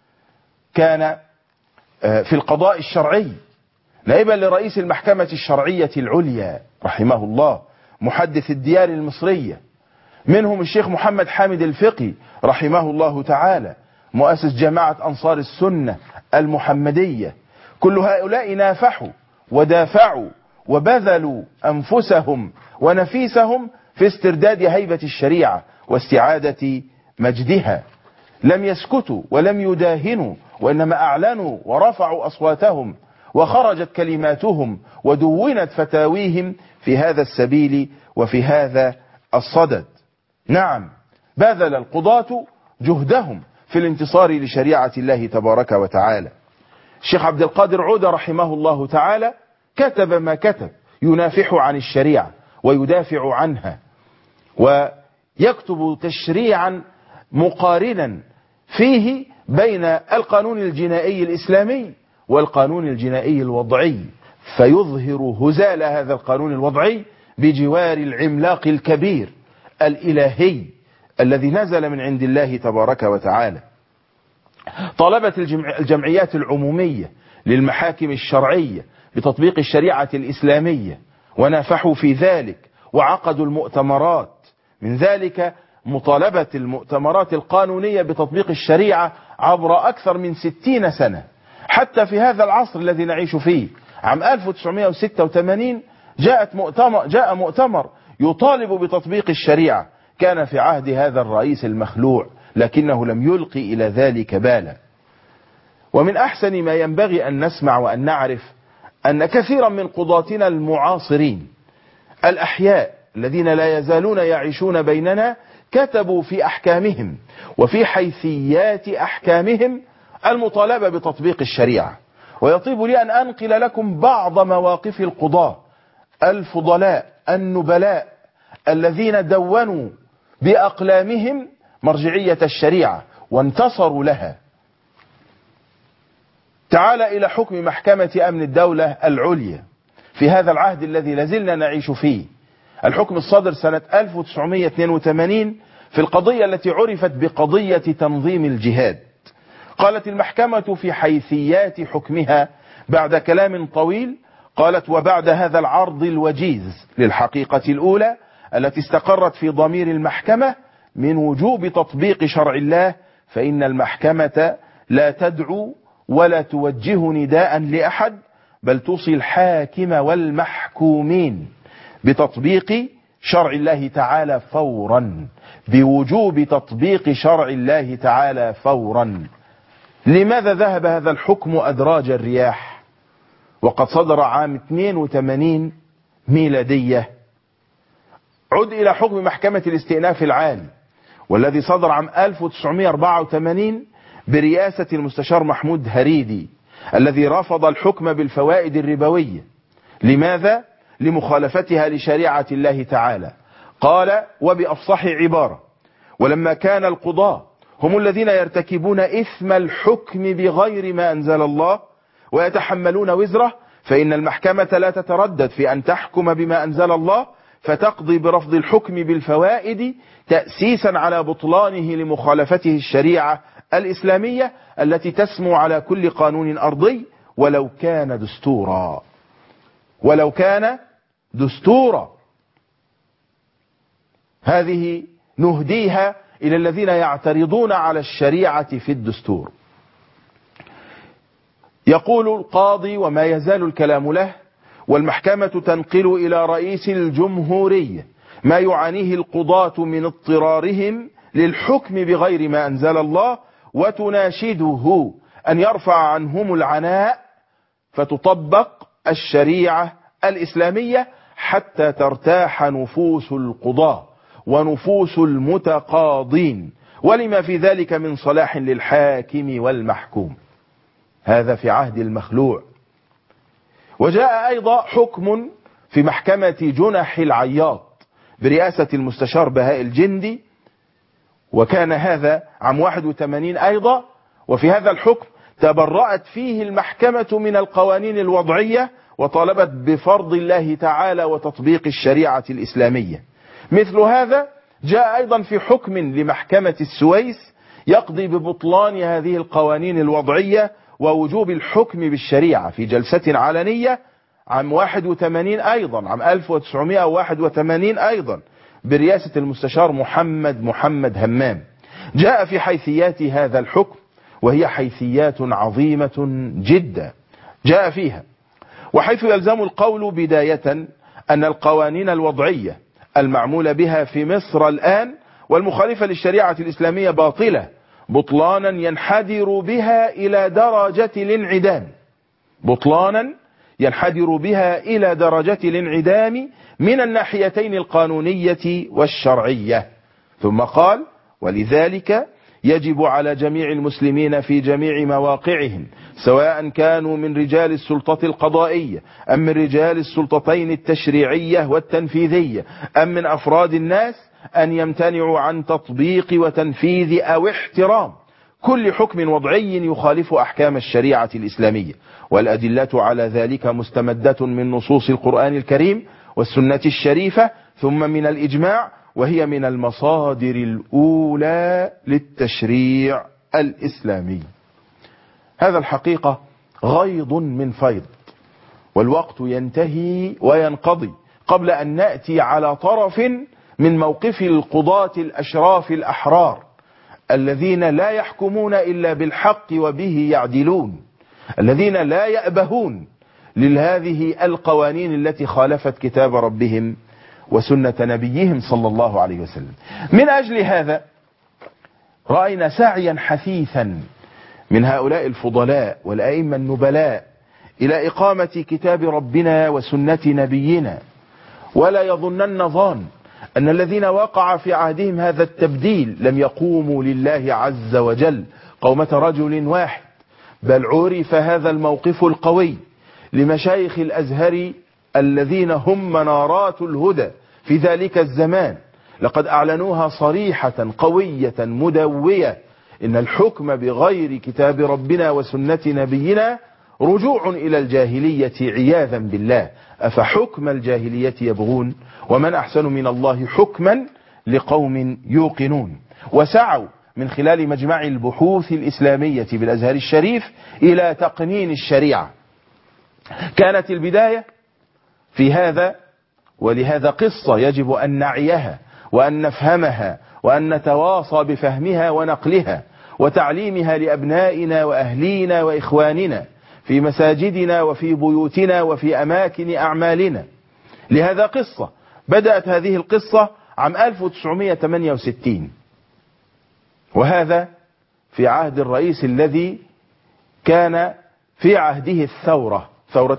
كان في القضاء الشرعي نائبا لرئيس المحكمة الشرعية العليا رحمه الله، محدث الديار المصرية. منهم الشيخ محمد حامد الفقي رحمه الله تعالى، مؤسس جماعة أنصار السنة المحمدية. كل هؤلاء نافحوا ودافعوا وبذلوا أنفسهم ونفيسهم في استرداد هيبة الشريعة واستعادة مجدها. لم يسكتوا ولم يداهنوا، وإنما أعلنوا ورفعوا أصواتهم، وخرجت كلماتهم ودونت فتاويهم في هذا السبيل وفي هذا الصدد. نعم، بذل القضاة جهدهم في الانتصار لشريعة الله تبارك وتعالى. الشيخ عبد القادر عودة رحمه الله تعالى كتب ما كتب، ينافح عن الشريعة ويدافع عنها، ويكتب تشريعا مقارنا فيه بين القانون الجنائي الإسلامي والقانون الجنائي الوضعي، فيظهر هزال هذا القانون الوضعي بجوار العملاق الكبير الإلهي الذي نزل من عند الله تبارك وتعالى. طالبت الجمعيات العمومية للمحاكم الشرعية بتطبيق الشريعة الإسلامية، ونافحوا في ذلك وعقدوا المؤتمرات. من ذلك مطالبة المؤتمرات القانونية بتطبيق الشريعة عبر أكثر من 60 سنة. حتى في هذا العصر الذي نعيش فيه، عام 1986 جاء مؤتمر يطالب بتطبيق الشريعة، كان في عهد هذا الرئيس المخلوع، لكنه لم يلقي إلى ذلك بالا. ومن أحسن ما ينبغي أن نسمع وأن نعرف أن كثيرا من قضاتنا المعاصرين الأحياء الذين لا يزالون يعيشون بيننا كتبوا في أحكامهم وفي حيثيات أحكامهم المطالبة بتطبيق الشريعة. ويطيب لي أن أنقل لكم بعض مواقف القضاة الفضلاء النبلاء الذين دونوا بأقلامهم مرجعية الشريعة وانتصروا لها. تعال إلى حكم محكمة أمن الدولة العليا في هذا العهد الذي لازلنا نعيش فيه. الحكم الصادر سنة 1982 في القضية التي عرفت بقضية تنظيم الجهاد. قالت المحكمة في حيثيات حكمها بعد كلام طويل، قالت: وبعد هذا العرض الوجيز للحقيقة الأولى التي استقرت في ضمير المحكمة من وجوب تطبيق شرع الله، فإن المحكمة لا تدعو ولا توجه نداء لأحد، بل توصي الحاكم والمحكومين بتطبيق شرع الله تعالى فورا، بوجوب تطبيق شرع الله تعالى فورا. لماذا ذهب هذا الحكم أدراج الرياح وقد صدر عام 82 ميلادية؟ عد إلى حكم محكمة الاستئناف العالي والذي صدر عام 1984 برئاسة المستشار محمود هريدي، الذي رفض الحكم بالفوائد الربوية. لماذا؟ لمخالفتها لشريعة الله تعالى. قال وبأفصح عبارة: ولما كان القضاة هم الذين يرتكبون إثم الحكم بغير ما أنزل الله ويتحملون وزره، فإن المحكمة لا تتردد في أن تحكم بما أنزل الله، فتقضي برفض الحكم بالفوائد تأسيسا على بطلانه لمخالفته الشريعة الإسلامية التي تسمو على كل قانون أرضي ولو كان دستورا. ولو كان دستورا. هذه نهديها إلى الذين يعترضون على الشريعة في الدستور. يقول القاضي وما يزال الكلام له: والمحكمة تنقل إلى رئيس الجمهورية ما يعانيه القضاة من اضطرارهم للحكم بغير ما أنزل الله، وتناشده أن يرفع عنهم العناء فتطبق الشريعة الإسلامية حتى ترتاح نفوس القضاة ونفوس المتقاضين، ولما في ذلك من صلاح للحاكم والمحكوم. هذا في عهد المخلوع. وجاء أيضا حكم في محكمة جنح العياط برئاسة المستشار بهاء الجندي، وكان هذا عام 81 أيضا. وفي هذا الحكم تبرأت فيه المحكمة من القوانين الوضعية وطالبت بفرض الله تعالى وتطبيق الشريعة الإسلامية. مثل هذا جاء أيضا في حكم لمحكمة السويس يقضي ببطلان هذه القوانين الوضعية ووجوب الحكم بالشريعة في جلسة علنية عام 81 أيضا، عام 1981 أيضا، برئاسة المستشار محمد همام. جاء في حيثيات هذا الحكم، وهي حيثيات عظيمة جدا جاء فيها، وحيث يلزم القول بداية أن القوانين الوضعية المعمولة بها في مصر الآن والمخالفة للشريعة الإسلامية باطلة بطلانا ينحدر بها إلى درجة الانعدام، بطلانا ينحدر بها إلى درجة الانعدام من الناحيتين القانونية والشرعية. ثم قال: ولذلك يجب على جميع المسلمين في جميع مواقعهم، سواء كانوا من رجال السلطة القضائية أم من رجال السلطتين التشريعية والتنفيذية أم من أفراد الناس، أن يمتنعوا عن تطبيق وتنفيذ أو احترام كل حكم وضعي يخالف أحكام الشريعة الإسلامية. والأدلة على ذلك مستمدة من نصوص القرآن الكريم والسنة الشريفة، ثم من الإجماع، وهي من المصادر الأولى للتشريع الإسلامي. هذا الحقيقة غيض من فيض، والوقت ينتهي وينقضي قبل أن نأتي على طرف من موقف القضاة الأشراف الأحرار الذين لا يحكمون إلا بالحق وبه يعدلون، الذين لا يأبهون لهذه القوانين التي خالفت كتاب ربهم وسنة نبيهم صلى الله عليه وسلم. من أجل هذا رأينا سعيا حثيثا من هؤلاء الفضلاء والأئمة النبلاء إلى إقامة كتاب ربنا وسنة نبينا. ولا يظنن ظان أن الذين وقع في عهدهم هذا التبديل لم يقوموا لله عز وجل قومة رجل واحد، بل عرف هذا الموقف القوي لمشايخ الأزهر الذين هم منارات الهدى في ذلك الزمان. لقد أعلنوها صريحة قوية مدوية: إن الحكم بغير كتاب ربنا وسنة نبينا رجوع إلى الجاهلية عياذا بالله. أفحكم الجاهلية يبغون ومن أحسن من الله حكما لقوم يوقنون. وسعوا من خلال مجمع البحوث الإسلامية بالأزهر الشريف إلى تقنين الشريعة. كانت البداية في هذا، ولهذا قصة يجب أن نعيها وأن نفهمها وأن نتواصى بفهمها ونقلها وتعليمها لأبنائنا وأهلينا وإخواننا في مساجدنا وفي بيوتنا وفي أماكن أعمالنا. لهذا قصة بدأت هذه القصة عام 1968، وهذا في عهد الرئيس الذي كان في عهده ثورة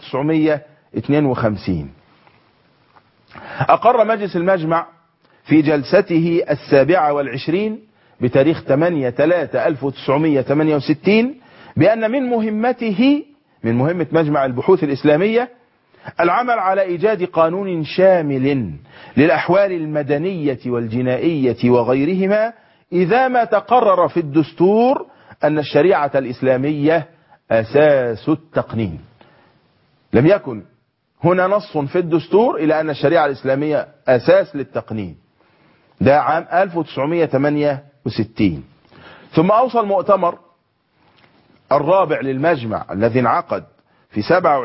1952. أقر مجلس المجمع في جلسته 27 بتاريخ 8/3/1968 بأن من مهمة مجمع البحوث الإسلامية العمل على إيجاد قانون شامل للأحوال المدنية والجنائية وغيرهما، إذا ما تقرر في الدستور أن الشريعة الإسلامية أساس التقنين. لم يكن هنا نص في الدستور إلى أن الشريعة الإسلامية أساس للتقنين. ده عام 1968. ثم أوصى المؤتمر الرابع للمجمع الذي انعقد في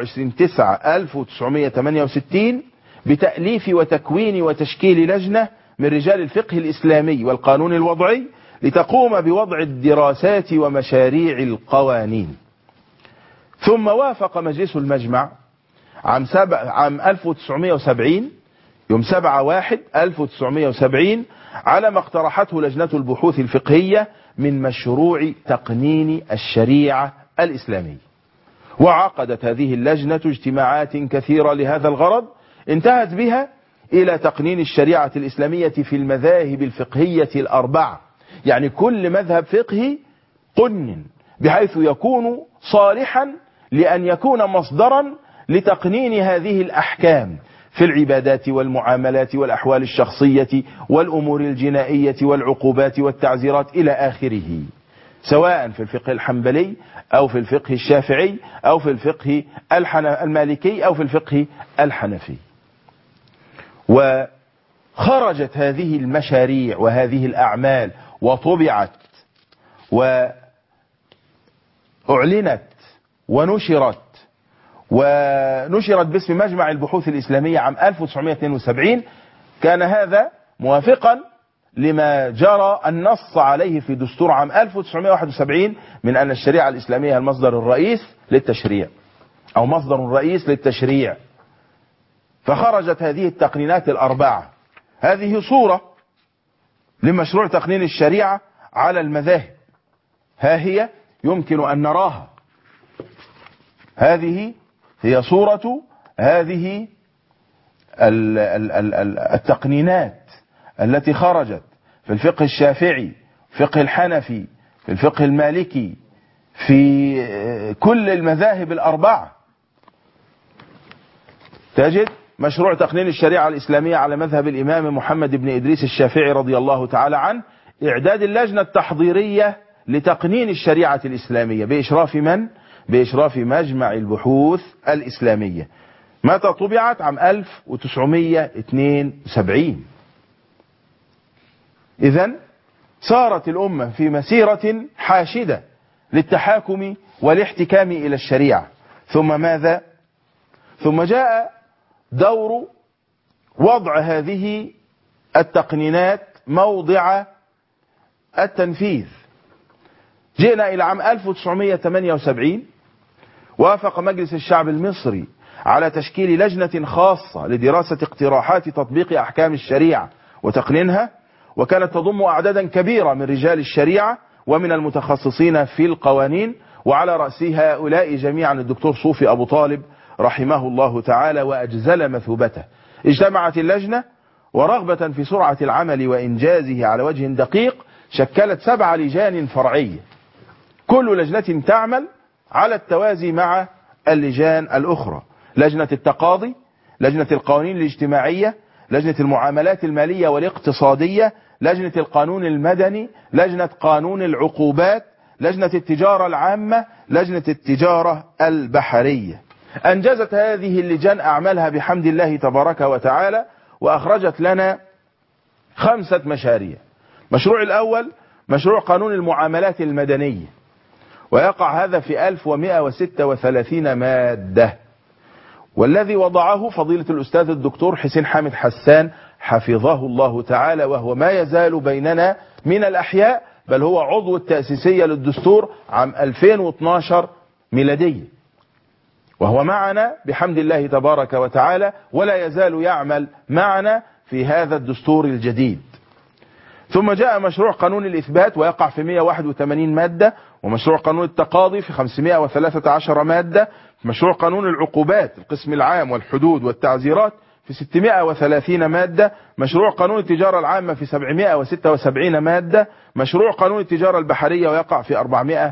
27/9/1968 بتأليف وتكوين وتشكيل لجنة من رجال الفقه الإسلامي والقانون الوضعي لتقوم بوضع الدراسات ومشاريع القوانين. ثم وافق مجلس المجمع عام 1970 يوم 7/1/1970 على ما اقترحته لجنة البحوث الفقهية من مشروع تقنين الشريعة الإسلامية. وعقدت هذه اللجنة اجتماعات كثيرة لهذا الغرض، انتهت بها إلى تقنين الشريعة الإسلامية في المذاهب الفقهية الأربعة. يعني كل مذهب فقهي قنن بحيث يكون صالحا لأن يكون مصدرا لتقنين هذه الأحكام في العبادات والمعاملات والأحوال الشخصية والأمور الجنائية والعقوبات والتعزيرات إلى آخره. سواء في الفقه الحنبلي أو في الفقه الشافعي أو في الفقه المالكي أو في الفقه الحنفي. وخرجت هذه المشاريع وهذه الأعمال وطبعت وأعلنت ونشرت باسم مجمع البحوث الإسلامية عام 1972. كان هذا موافقا لما جرى النص عليه في دستور عام 1971 من أن الشريعة الإسلامية المصدر الرئيس للتشريع أو مصدر رئيس للتشريع. فخرجت هذه التقنينات الأربعة. هذه صورة لمشروع تقنين الشريعة على المذاهب، ها هي يمكن أن نراها. هذه هي صورة هذه التقنينات التي خرجت في الفقه الشافعي، الفقه الحنفي، في الفقه المالكي، في كل المذاهب الأربعة. تجد مشروع تقنين الشريعة الإسلامية على مذهب الإمام محمد بن إدريس الشافعي رضي الله تعالى عنه، إعداد اللجنة التحضيرية لتقنين الشريعة الإسلامية بإشراف من؟ بإشراف مجمع البحوث الإسلامية. متى طبعت؟ عام 1972. إذن صارت الأمة في مسيرة حاشدة للتحاكم والاحتكام إلى الشريعة. ثم ماذا؟ ثم جاء دور وضع هذه التقنينات موضع التنفيذ. جئنا إلى عام 1978، وافق مجلس الشعب المصري على تشكيل لجنة خاصة لدراسة اقتراحات تطبيق أحكام الشريعة وتقنينها، وكانت تضم أعدادا كبيرة من رجال الشريعة ومن المتخصصين في القوانين، وعلى رأس هؤلاء جميعا الدكتور صوفي أبو طالب رحمه الله تعالى وأجزل مثوبته. اجتمعت اللجنة، ورغبة في سرعة العمل وإنجازه على وجه دقيق شكلت 7 لجان فرعية، كل لجنة تعمل على التوازي مع اللجان الأخرى: لجنة التقاضي، لجنة القوانين الاجتماعية، لجنة المعاملات المالية والاقتصادية، لجنة القانون المدني، لجنة قانون العقوبات، لجنة التجارة العامة، لجنة التجارة البحرية. أنجزت هذه اللجان أعمالها بحمد الله تبارك وتعالى، وأخرجت لنا 5 مشاريع. مشروع الأول مشروع قانون المعاملات المدنية، ويقع هذا في 1136 مادة، والذي وضعه فضيلة الأستاذ الدكتور حسين حامد حسان حفظه الله تعالى، وهو ما يزال بيننا من الأحياء، بل هو عضو التأسيسية للدستور عام 2012 ميلادية، وهو معنا بحمد الله تبارك وتعالى، ولا يزال يعمل معنا في هذا الدستور الجديد. ثم جاء مشروع قانون الإثبات، ويقع في 181 مادة، ومشروع قانون التقاضي في 513 مادة، مشروع قانون العقوبات القسم العام والحدود والتعزيرات في 630 مادة، مشروع قانون التجارة العامة في 776 مادة، مشروع قانون التجارة البحرية ويقع في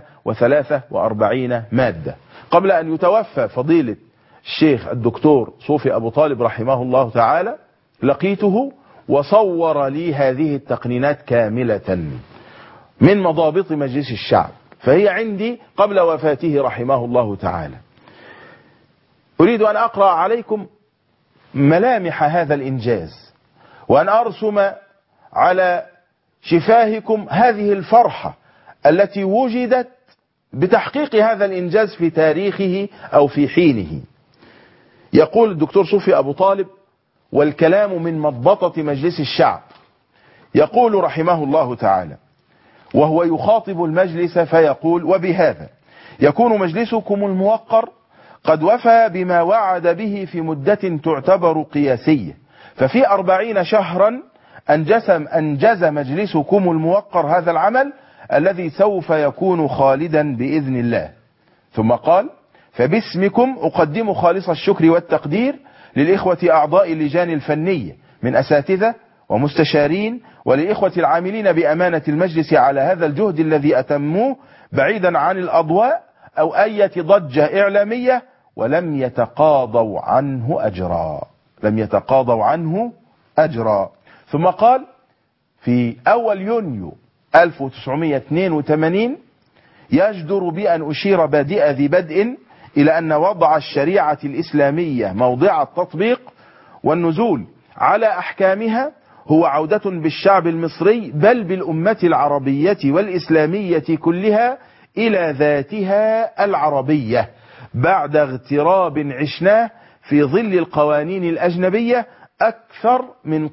443 مادة. قبل أن يتوفى فضيلة الشيخ الدكتور صوفي أبو طالب رحمه الله تعالى، لقيته وصور لي هذه التقنينات كاملة من مضابط مجلس الشعب، فهي عندي قبل وفاته رحمه الله تعالى. أريد أن أقرأ عليكم ملامح هذا الإنجاز، وأن أرسم على شفاهكم هذه الفرحة التي وجدت بتحقيق هذا الإنجاز في تاريخه أو في حينه. يقول الدكتور صوفي أبو طالب، والكلام من مضبطة مجلس الشعب، يقول رحمه الله تعالى وهو يخاطب المجلس فيقول: وبهذا يكون مجلسكم الموقر قد وفى بما وعد به في مدة تعتبر قياسية، ففي 40 شهرا أنجز مجلسكم الموقر هذا العمل الذي سوف يكون خالدا بإذن الله. ثم قال: فباسمكم أقدم خالص الشكر والتقدير للإخوة أعضاء اللجان الفنية من أساتذة ومستشارين، وللإخوة العاملين بأمانة المجلس على هذا الجهد الذي أتموه بعيدا عن الأضواء أو أي ضجة إعلامية، ولم يتقاضوا عنه أجرا، لم يتقاضوا عنه أجرا. ثم قال: في أول يونيو 1982 يجدر بي أن أشير بادئ ذي بدء إلى أن وضع الشريعة الإسلامية موضع التطبيق والنزول على أحكامها هو عودة بالشعب المصري بل بالأمة العربية والإسلامية كلها إلى ذاتها العربية بعد اغتراب عشناه في ظل القوانين الأجنبية أكثر من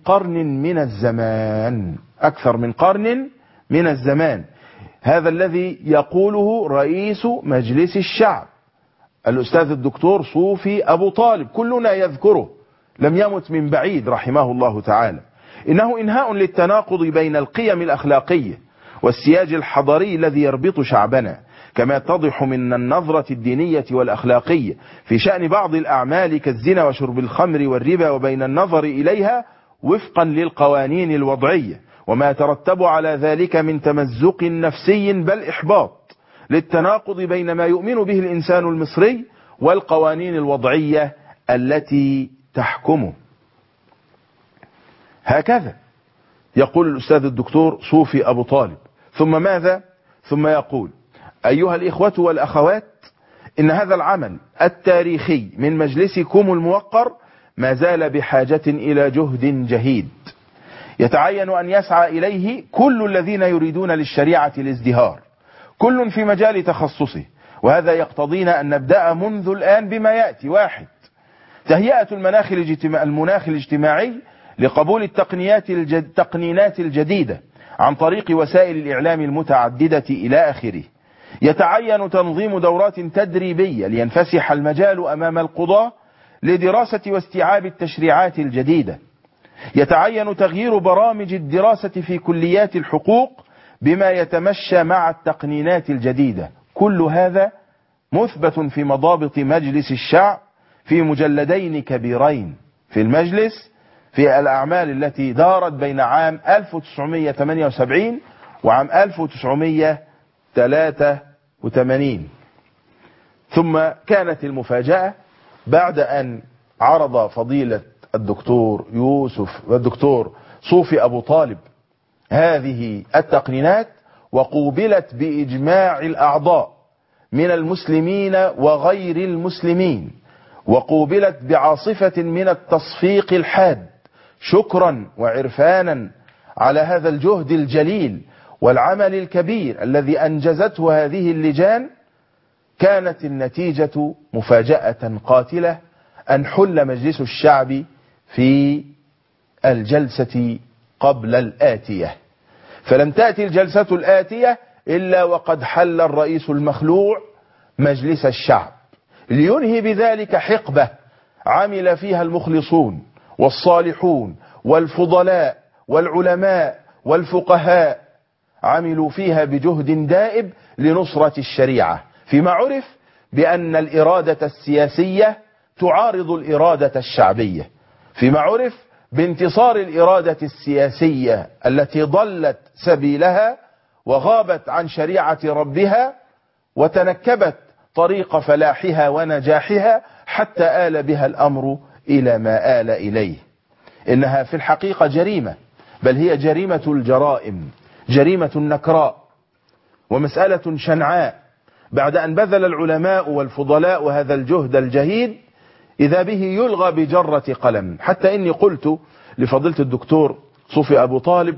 قرن من الزمان. هذا الذي يقوله رئيس مجلس الشعب الأستاذ الدكتور صوفي أبو طالب، كلنا يذكره، لم يمت من بعيد رحمه الله تعالى. إنه إنهاء للتناقض بين القيم الأخلاقية والسياج الحضاري الذي يربط شعبنا، كما يتضح من النظرة الدينية والأخلاقية في شأن بعض الأعمال كالزنا وشرب الخمر والربا، وبين النظر إليها وفقا للقوانين الوضعية وما يترتب على ذلك من تمزق نفسي بل إحباط للتناقض بين ما يؤمن به الإنسان المصري والقوانين الوضعية التي تحكمه. هكذا يقول الأستاذ الدكتور صوفي أبو طالب. ثم ماذا؟ ثم يقول: أيها الإخوة والأخوات، إن هذا العمل التاريخي من مجلسكم الموقر ما زال بحاجة إلى جهد جهيد يتعين أن يسعى إليه كل الذين يريدون للشريعة الازدهار، كل في مجال تخصصه. وهذا يقتضينا أن نبدأ منذ الآن بما يأتي: 1. تهيئة المناخ الاجتماعي لقبول التقنينات الجديدة عن طريق وسائل الإعلام المتعددة إلى آخره. يتعين تنظيم دورات تدريبية لينفسح المجال أمام القضاة لدراسة واستيعاب التشريعات الجديدة. يتعين تغيير برامج الدراسة في كليات الحقوق بما يتمشى مع التقنينات الجديدة. كل هذا مثبت في مضابط مجلس الشعب في مجلدين كبيرين في المجلس في الأعمال التي دارت بين عام 1978 وعام 1983. ثم كانت المفاجأة بعد أن عرض فضيلة الدكتور يوسف والدكتور صوفي أبو طالب هذه التقنينات، وقوبلت بإجماع الأعضاء من المسلمين وغير المسلمين، وقوبلت بعاصفة من التصفيق الحاد، شكرا وعرفانا على هذا الجهد الجليل والعمل الكبير الذي أنجزته هذه اللجان. كانت النتيجة مفاجأة قاتلة أن حل مجلس الشعب في الجلسة قبل الآتية، فلم تأتي الجلسة الآتية إلا وقد حل الرئيس المخلوع مجلس الشعب لينهي بذلك حقبة عمل فيها المخلصون والصالحون والفضلاء والعلماء والفقهاء، عملوا فيها بجهد دائب لنصرة الشريعة، فيما عرف بأن الإرادة السياسية تعارض الإرادة الشعبية، فيما عرف بانتصار الإرادة السياسية التي ضلت سبيلها وغابت عن شريعة ربها وتنكبت طريق فلاحها ونجاحها حتى آل بها الأمر إلى ما آل إليه. إنها في الحقيقة جريمة، بل هي جريمة الجرائم، جريمة نكراء ومسألة شنعاء. بعد أن بذل العلماء والفضلاء هذا الجهد الجهيد إذا به يلغى بجرة قلم. حتى إني قلت لفضيلة الدكتور صوفي أبو طالب: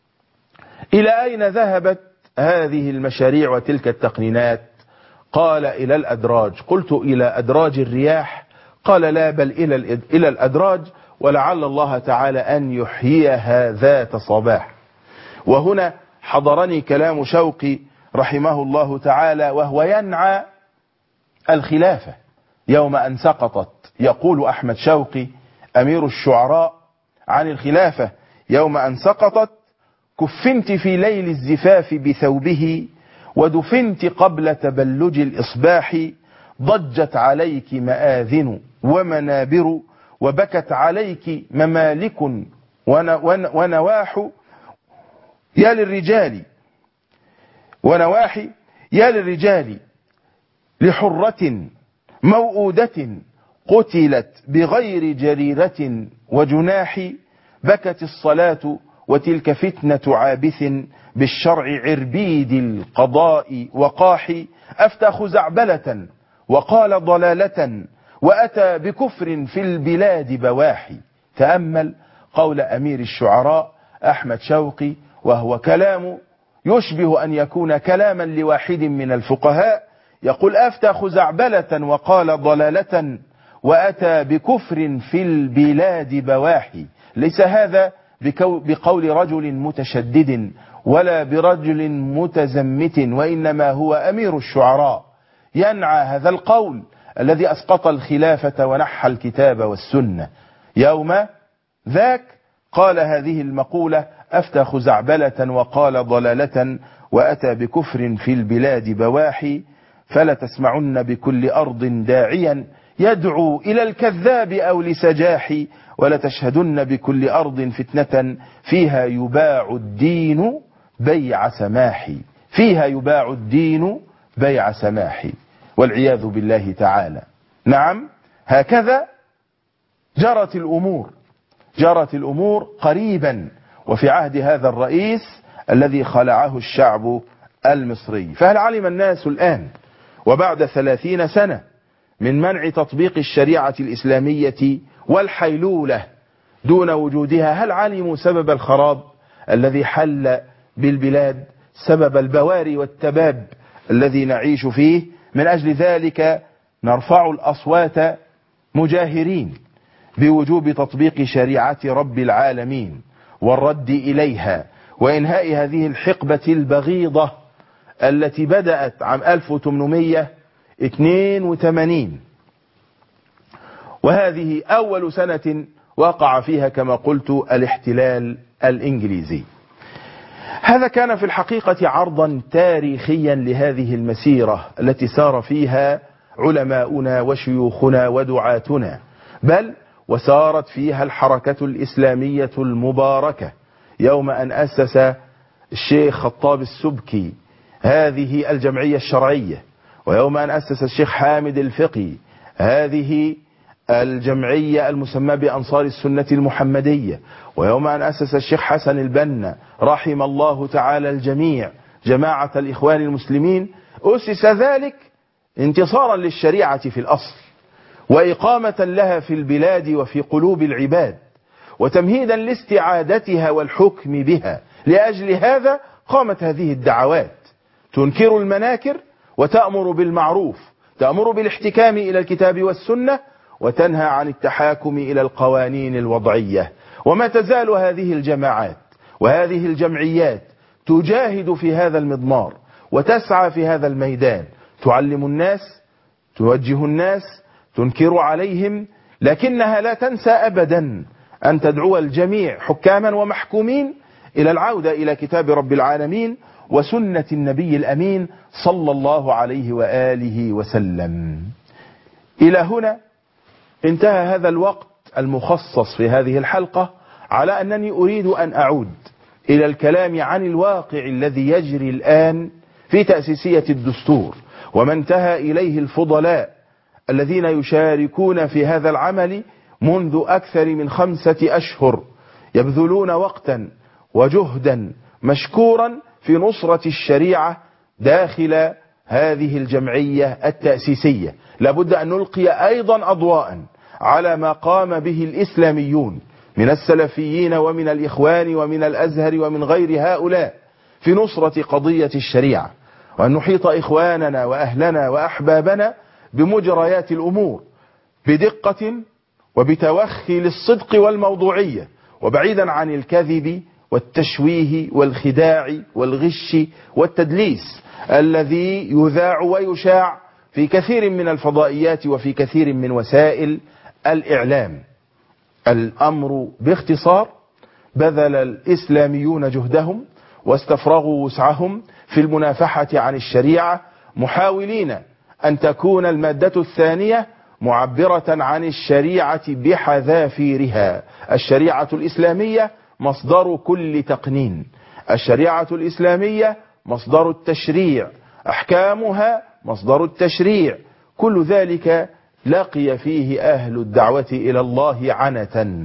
إلى أين ذهبت هذه المشاريع وتلك التقنينات؟ قال: إلى الأدراج. قلت: إلى أدراج الرياح؟ قال: لا، بل إلى الأدراج، ولعل الله تعالى أن يحييها ذات صباح. وهنا حضرني كلام شوقي رحمه الله تعالى وهو ينعى الخلافة يوم أن سقطت. يقول أحمد شوقي أمير الشعراء عن الخلافة يوم أن سقطت: كفنت في ليل الزفاف بثوبه، ودفنت قبل تبلج الإصباح، ضجت عليك مآذن ومنابر، وبكت عليك ممالك ونواح، يا للرجال ونواحي، يا للرجال لحرة موؤودة قتلت بغير جريرة وجناح، بكت الصلاة وتلك فتنة عابث بالشرع عربيد القضاء وقاحي، أفتى خزعبلة وقال ضلالة وأتى بكفر في البلاد بواحي. تأمل قول أمير الشعراء أحمد شوقي، وهو كلام يشبه أن يكون كلاما لواحد من الفقهاء، يقول أفتى خزعبلة وقال ضلالة وأتى بكفر في البلاد بواحي. ليس هذا بقول رجل متشدد ولا برجل متزمت، وإنما هو أمير الشعراء ينعى هذا القول الذي أسقط الخلافة ونحى الكتاب والسنة. يوم ذاك قال هذه المقولة: أفتى خزعبلة وقال ضلالة وأتى بكفر في البلاد بواحي، فلا تسمعن بكل أرض داعيا يدعو إلى الكذاب أو لسجاح، ولا تشهدن بكل أرض فتنة فيها يباع الدين بيع سماح، فيها يباع الدين بيع سماح، والعياذ بالله تعالى. نعم، هكذا جرت الأمور قريبا وفي عهد هذا الرئيس الذي خلعه الشعب المصري. فهل علم الناس الآن وبعد 30 سنة من منع تطبيق الشريعة الإسلامية والحيلولة دون وجودها، هل علموا سبب الخراب الذي حل بالبلاد، سبب البواري والتباب الذي نعيش فيه؟ من أجل ذلك نرفع الأصوات مجاهرين بوجوب تطبيق شريعة رب العالمين والرد إليها وإنهاء هذه الحقبة البغيضة التي بدأت عام 1882، وهذه أول سنة وقع فيها كما قلت الاحتلال الإنجليزي. هذا كان في الحقيقة عرضا تاريخيا لهذه المسيرة التي سار فيها علماؤنا وشيوخنا ودعاتنا، بل وسارت فيها الحركة الإسلامية المباركة يوم أن أسس الشيخ خطاب السبكي هذه الجمعية الشرعية، ويوم أن أسس الشيخ حامد الفقي هذه الجمعية المسمى بأنصار السنة المحمدية، ويوم أن أسس الشيخ حسن البنا رحم الله تعالى الجميع جماعة الإخوان المسلمين. أسس ذلك انتصارا للشريعة في الأصل، وإقامة لها في البلاد وفي قلوب العباد، وتمهيدا لاستعادتها والحكم بها. لأجل هذا قامت هذه الدعوات تنكر المناكر وتأمر بالمعروف، تأمر بالاحتكام إلى الكتاب والسنة، وتنهى عن التحاكم إلى القوانين الوضعية. وما تزال هذه الجماعات وهذه الجمعيات تجاهد في هذا المضمار وتسعى في هذا الميدان، تعلم الناس، توجه الناس، تنكر عليهم، لكنها لا تنسى أبدا أن تدعو الجميع حكاما ومحكومين إلى العودة إلى كتاب رب العالمين وسنة النبي الأمين صلى الله عليه وآله وسلم. إلى هنا انتهى هذا الوقت المخصص في هذه الحلقة، على أنني أريد أن أعود إلى الكلام عن الواقع الذي يجري الآن في تأسيسية الدستور، وما انتهى إليه الفضلاء الذين يشاركون في هذا العمل منذ أكثر من 5 أشهر، يبذلون وقتا وجهدا مشكورا في نصرة الشريعة داخل هذه الجمعية التأسيسية. لابد أن نلقي أيضا أضواء على ما قام به الإسلاميون من السلفيين ومن الإخوان ومن الأزهر ومن غير هؤلاء في نصرة قضية الشريعة، وأن نحيط إخواننا وأهلنا وأحبابنا بمجريات الأمور بدقة وبتوخي للصدق والموضوعية، وبعيدا عن الكذب والتشويه والخداع والغش والتدليس الذي يذاع ويشاع في كثير من الفضائيات وفي كثير من وسائل الإعلام. الأمر باختصار: بذل الإسلاميون جهدهم واستفرغوا وسعهم في المنافحة عن الشريعة، محاولين أن تكون المادة الثانية معبرة عن الشريعة بحذافيرها. الشريعة الإسلامية مصدر كل تقنين، الشريعة الإسلامية مصدر التشريع، أحكامها مصدر التشريع. كل ذلك لقي فيه أهل الدعوة إلى الله عنة،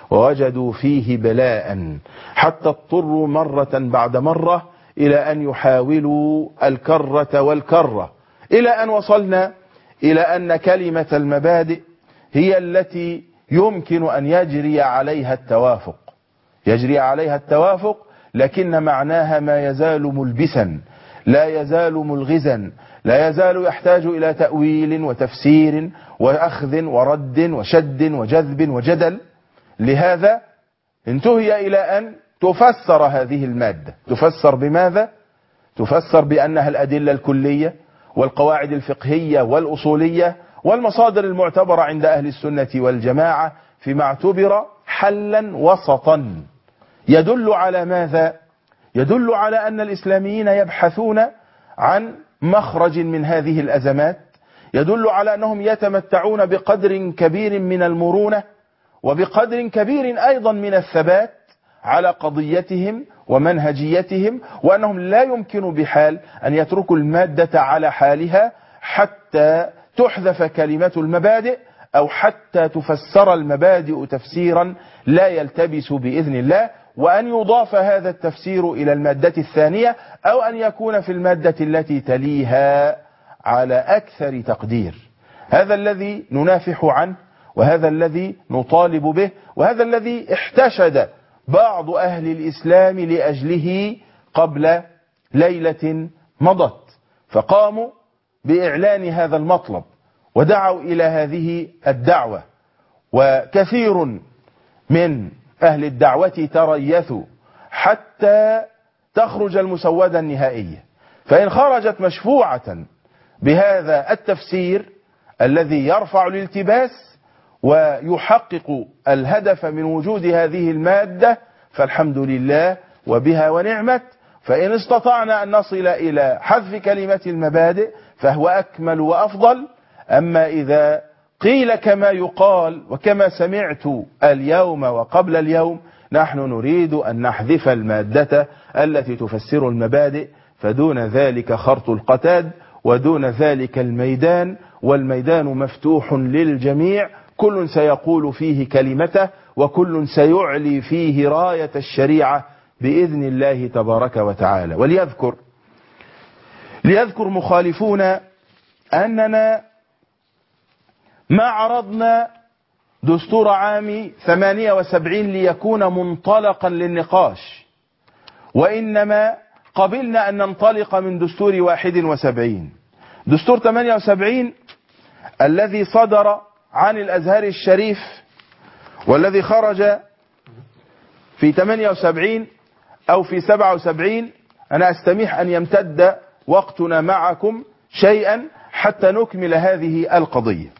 ووجدوا فيه بلاء، حتى اضطروا مرة بعد مرة إلى أن يحاولوا الكرة والكرة، إلى أن وصلنا إلى أن كلمة المبادئ هي التي يمكن أن يجري عليها التوافق، يجري عليها التوافق، لكن معناها ما يزال ملبسا، لا يزال ملغزا، لا يزال يحتاج إلى تأويل وتفسير وأخذ ورد وشد وجذب وجدل. لهذا انتهي إلى أن تفسر هذه المادة. تفسر بماذا؟ تفسر بأنها الأدلة الكلية والقواعد الفقهية والأصولية والمصادر المعتبرة عند أهل السنة والجماعة فيما اعتبر حلا وسطا. يدل على ماذا؟ يدل على أن الإسلاميين يبحثون عن مخرج من هذه الأزمات، يدل على أنهم يتمتعون بقدر كبير من المرونة وبقدر كبير أيضا من الثبات على قضيتهم ومنهجيتهم، وأنهم لا يمكن بحال أن يتركوا المادة على حالها حتى تحذف كلمة المبادئ أو حتى تفسر المبادئ تفسيرا لا يلتبس بإذن الله، وأن يضاف هذا التفسير إلى المادة الثانية أو أن يكون في المادة التي تليها على أكثر تقدير. هذا الذي ننافح عنه، وهذا الذي نطالب به، وهذا الذي احتشد بعض أهل الإسلام لأجله قبل ليلة مضت، فقاموا بإعلان هذا المطلب ودعوا إلى هذه الدعوة، وكثير من أهل الدعوة تريثوا حتى تخرج المسودة النهائية. فإن خرجت مشفوعة بهذا التفسير الذي يرفع الالتباس ويحقق الهدف من وجود هذه المادة فالحمد لله وبها ونعمت. فإن استطعنا أن نصل إلى حذف كلمة المبادئ فهو أكمل وأفضل. أما إذا قيل كما يقال وكما سمعت اليوم وقبل اليوم نحن نريد أن نحذف المادة التي تفسر المبادئ، فدون ذلك خرط القتاد ودون ذلك الميدان، والميدان مفتوح للجميع، كل سيقول فيه كلمته وكل سيعلي فيه راية الشريعة بإذن الله تبارك وتعالى. ليذكر مخالفون أننا ما عرضنا دستور عام 78 ليكون منطلقا للنقاش، وإنما قبلنا أن ننطلق من دستور 71. دستور 78 الذي صدر عن الأزهر الشريف والذي خرج في 78 أو في 77، أنا أستميح أن يمتد وقتنا معكم شيئا حتى نكمل هذه القضية.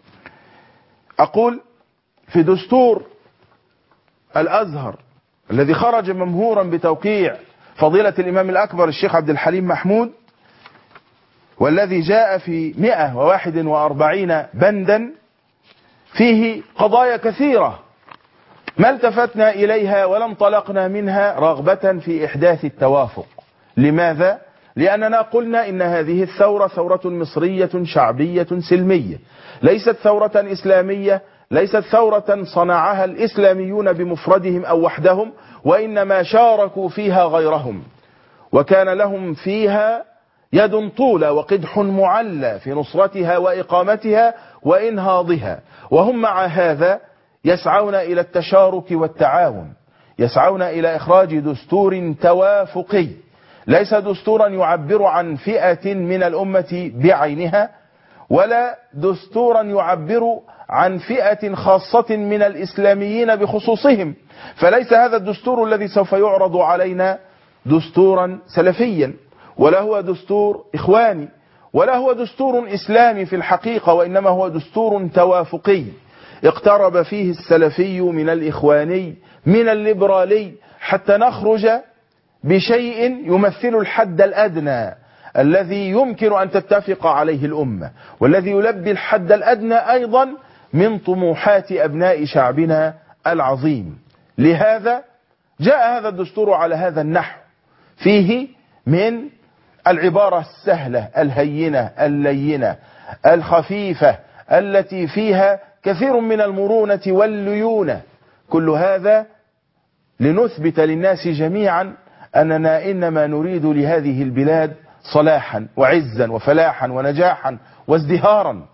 أقول في دستور الأزهر الذي خرج ممهورا بتوقيع فضيلة الإمام الأكبر الشيخ عبد الحليم محمود، والذي جاء في 141 بندا، فيه قضايا كثيرة ما التفتنا إليها ولا انطلقنا منها رغبة في إحداث التوافق. لماذا؟ لأننا قلنا إن هذه الثورة ثورة مصرية شعبية سلمية، ليست ثورة إسلامية، ليست ثورة صنعها الإسلاميون بمفردهم أو وحدهم، وإنما شاركوا فيها غيرهم، وكان لهم فيها يد طولة وقدح معلى في نصرتها وإقامتها وإنهاضها. وهم مع هذا يسعون إلى التشارك والتعاون، يسعون إلى إخراج دستور توافقي، ليس دستورا يعبر عن فئة من الأمة بعينها، ولا دستورا يعبر عن فئة خاصة من الإسلاميين بخصوصهم. فليس هذا الدستور الذي سوف يعرض علينا دستورا سلفيا، ولا هو دستور إخواني، ولا هو دستور إسلامي في الحقيقة، وإنما هو دستور توافقي اقترب فيه السلفي من الإخواني من الليبرالي، حتى نخرج بشيء يمثل الحد الأدنى الذي يمكن أن تتفق عليه الأمة، والذي يلبي الحد الأدنى أيضا من طموحات أبناء شعبنا العظيم. لهذا جاء هذا الدستور على هذا النحو، فيه من العبارة السهلة الهينة اللينة الخفيفة التي فيها كثير من المرونة والليونة، كل هذا لنثبت للناس جميعا أننا إنما نريد لهذه البلاد صلاحا وعزا وفلاحا ونجاحا وازدهارا.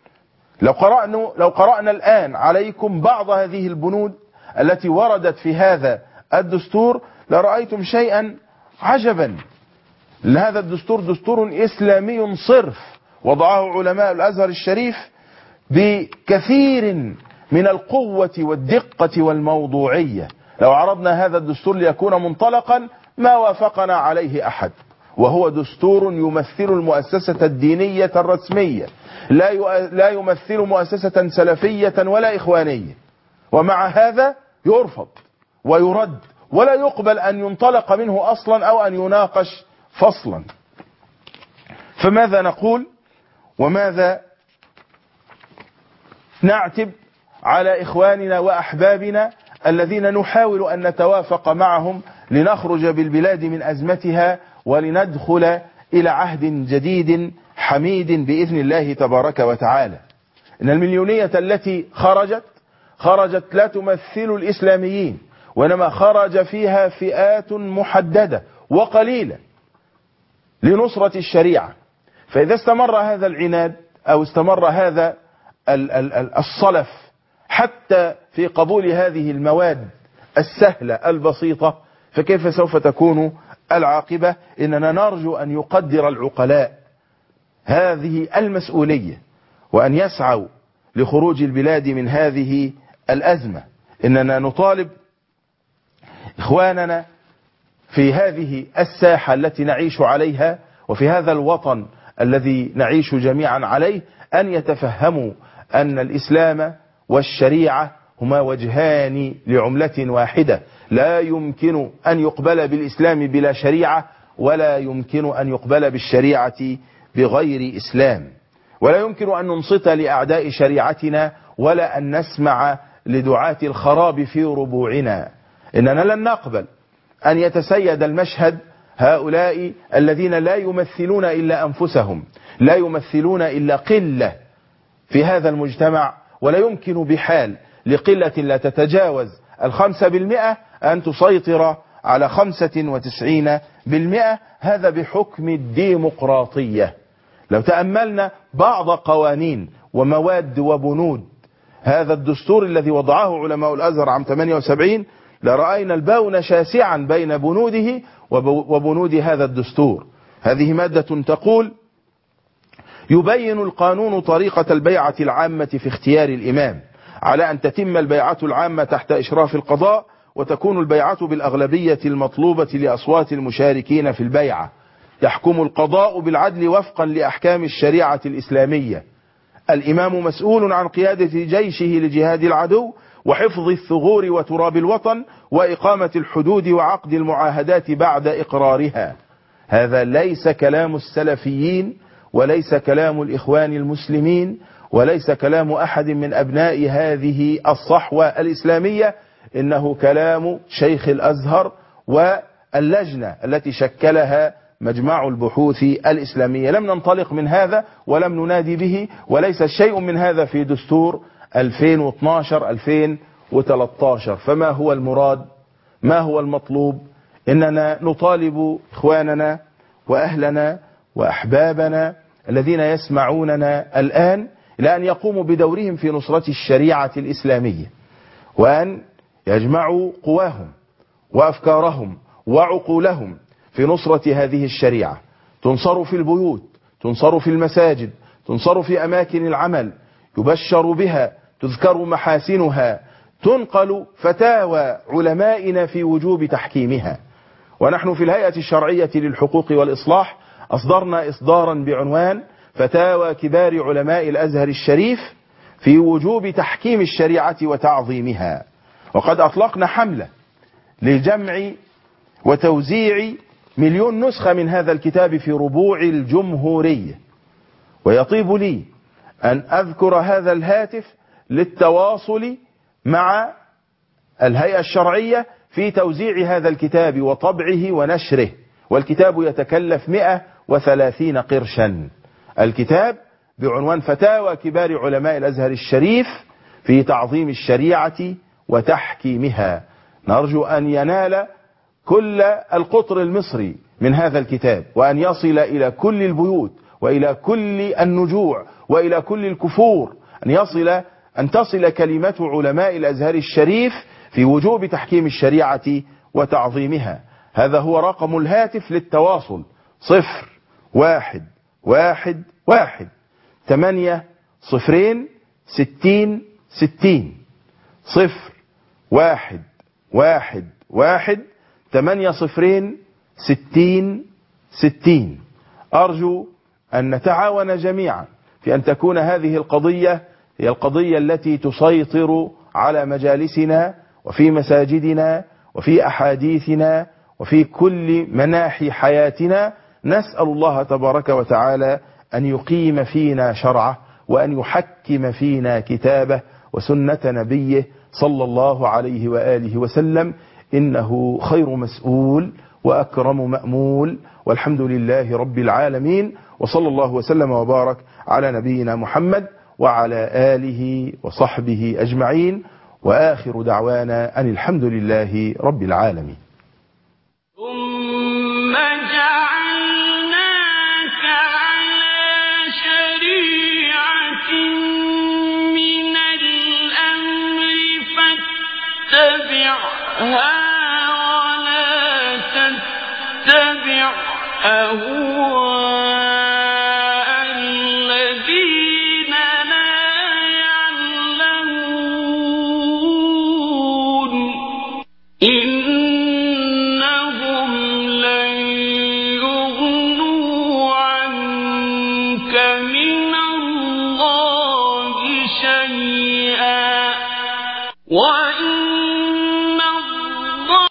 لو قرأنا الآن عليكم بعض هذه البنود التي وردت في هذا الدستور لرأيتم شيئا عجبا. هذا الدستور دستور إسلامي صرف، وضعه علماء الأزهر الشريف بكثير من القوة والدقة والموضوعية. لو عرضنا هذا الدستور ليكون منطلقا ما وافقنا عليه أحد، وهو دستور يمثل المؤسسة الدينية الرسمية، لا يمثل مؤسسة سلفية ولا إخوانية، ومع هذا يرفض ويرد ولا يقبل أن ينطلق منه أصلا أو أن يناقش فصلا. فماذا نقول وماذا نعتب على إخواننا وأحبابنا الذين نحاول أن نتوافق معهم لنخرج بالبلاد من أزمتها ولندخل إلى عهد جديد حميد بإذن الله تبارك وتعالى؟ إن المليونية التي خرجت لا تمثل الإسلاميين، وإنما خرج فيها فئات محددة وقليلة لنصرة الشريعة. فإذا استمر هذا العناد أو استمر هذا الصلف حتى في قبول هذه المواد السهلة البسيطة، فكيف سوف تكون العاقبة؟ إننا نرجو أن يقدر العقلاء هذه المسؤولية وأن يسعوا لخروج البلاد من هذه الأزمة. إننا نطالب إخواننا في هذه الساحة التي نعيش عليها وفي هذا الوطن الذي نعيش جميعا عليه أن يتفهموا أن الإسلام والشريعة هما وجهان لعملة واحدة. لا يمكن أن يقبل بالإسلام بلا شريعة، ولا يمكن أن يقبل بالشريعة بغير إسلام، ولا يمكن أن ننصت لأعداء شريعتنا ولا أن نسمع لدعاة الخراب في ربوعنا. إننا لن نقبل أن يتسيد المشهد هؤلاء الذين لا يمثلون إلا أنفسهم، لا يمثلون إلا قلة في هذا المجتمع، ولا يمكن بحال لقلة لا تتجاوز 5% أن تسيطر على 95%. هذا بحكم الديمقراطية. لو تأملنا بعض قوانين ومواد وبنود هذا الدستور الذي وضعه علماء الأزهر عام 78 لرأينا البون شاسعا بين بنوده وبنود هذا الدستور. هذه مادة تقول: يبين القانون طريقة البيعة العامة في اختيار الإمام، على أن تتم البيعة العامة تحت إشراف القضاء، وتكون البيعة بالأغلبية المطلوبة لأصوات المشاركين في البيعة. يحكم القضاء بالعدل وفقا لأحكام الشريعة الإسلامية. الإمام مسؤول عن قيادة جيشه لجهاد العدو وحفظ الثغور وتراب الوطن وإقامة الحدود وعقد المعاهدات بعد إقرارها. هذا ليس كلام السلفيين، وليس كلام الإخوان المسلمين، وليس كلام أحد من أبناء هذه الصحوة الإسلامية. إنه كلام شيخ الأزهر واللجنة التي شكلها مجمع البحوث الإسلامية. لم ننطلق من هذا ولم ننادي به، وليس شيء من هذا في دستور 2012-2013. فما هو المراد؟ ما هو المطلوب؟ إننا نطالب إخواننا وأهلنا وأحبابنا الذين يسمعوننا الآن إلى أن يقوموا بدورهم في نصرة الشريعة الإسلامية، وأن يجمعوا قواهم وأفكارهم وعقولهم في نصرة هذه الشريعة. تنصر في البيوت، تنصر في المساجد، تنصر في أماكن العمل، يبشر بها، تذكر محاسنها، تنقل فتاوى علمائنا في وجوب تحكيمها. ونحن في الهيئة الشرعية للحقوق والإصلاح أصدرنا إصدارا بعنوان فتاوى كبار علماء الأزهر الشريف في وجوب تحكيم الشريعة وتعظيمها. وقد أطلقنا حملة لجمع وتوزيع 1,000,000 نسخة من هذا الكتاب في ربوع الجمهورية. ويطيب لي أن أذكر هذا الهاتف للتواصل مع الهيئة الشرعية في توزيع هذا الكتاب وطبعه ونشره. والكتاب يتكلف 130 قرشا. الكتاب بعنوان فتاوى كبار علماء الأزهر الشريف في تعظيم الشريعة وتحكيمها. نرجو أن ينال كل القطر المصري من هذا الكتاب، وأن يصل إلى كل البيوت وإلى كل النجوع وإلى كل الكفور، أن تصل كلمة علماء الأزهر الشريف في وجوب تحكيم الشريعة وتعظيمها. هذا هو رقم الهاتف للتواصل: 0111-800-60-60. 0111-800-60-60. أرجو أن نتعاون جميعا في أن تكون هذه القضية هي القضية التي تسيطر على مجالسنا وفي مساجدنا وفي أحاديثنا وفي كل مناحي حياتنا. نسأل الله تبارك وتعالى أن يقيم فينا شرعه، وأن يحكم فينا كتابه وسنة نبيه صلى الله عليه وآله وسلم، إنه خير مسؤول وأكرم مأمول، والحمد لله رب العالمين. وصلى الله وسلم وبارك على نبينا محمد وعلى آله وصحبه أجمعين، وآخر دعوانا أن الحمد لله رب العالمين.
ثم جعلناك على شريعة من الأمر فاتبعها ولا تتبع أهواء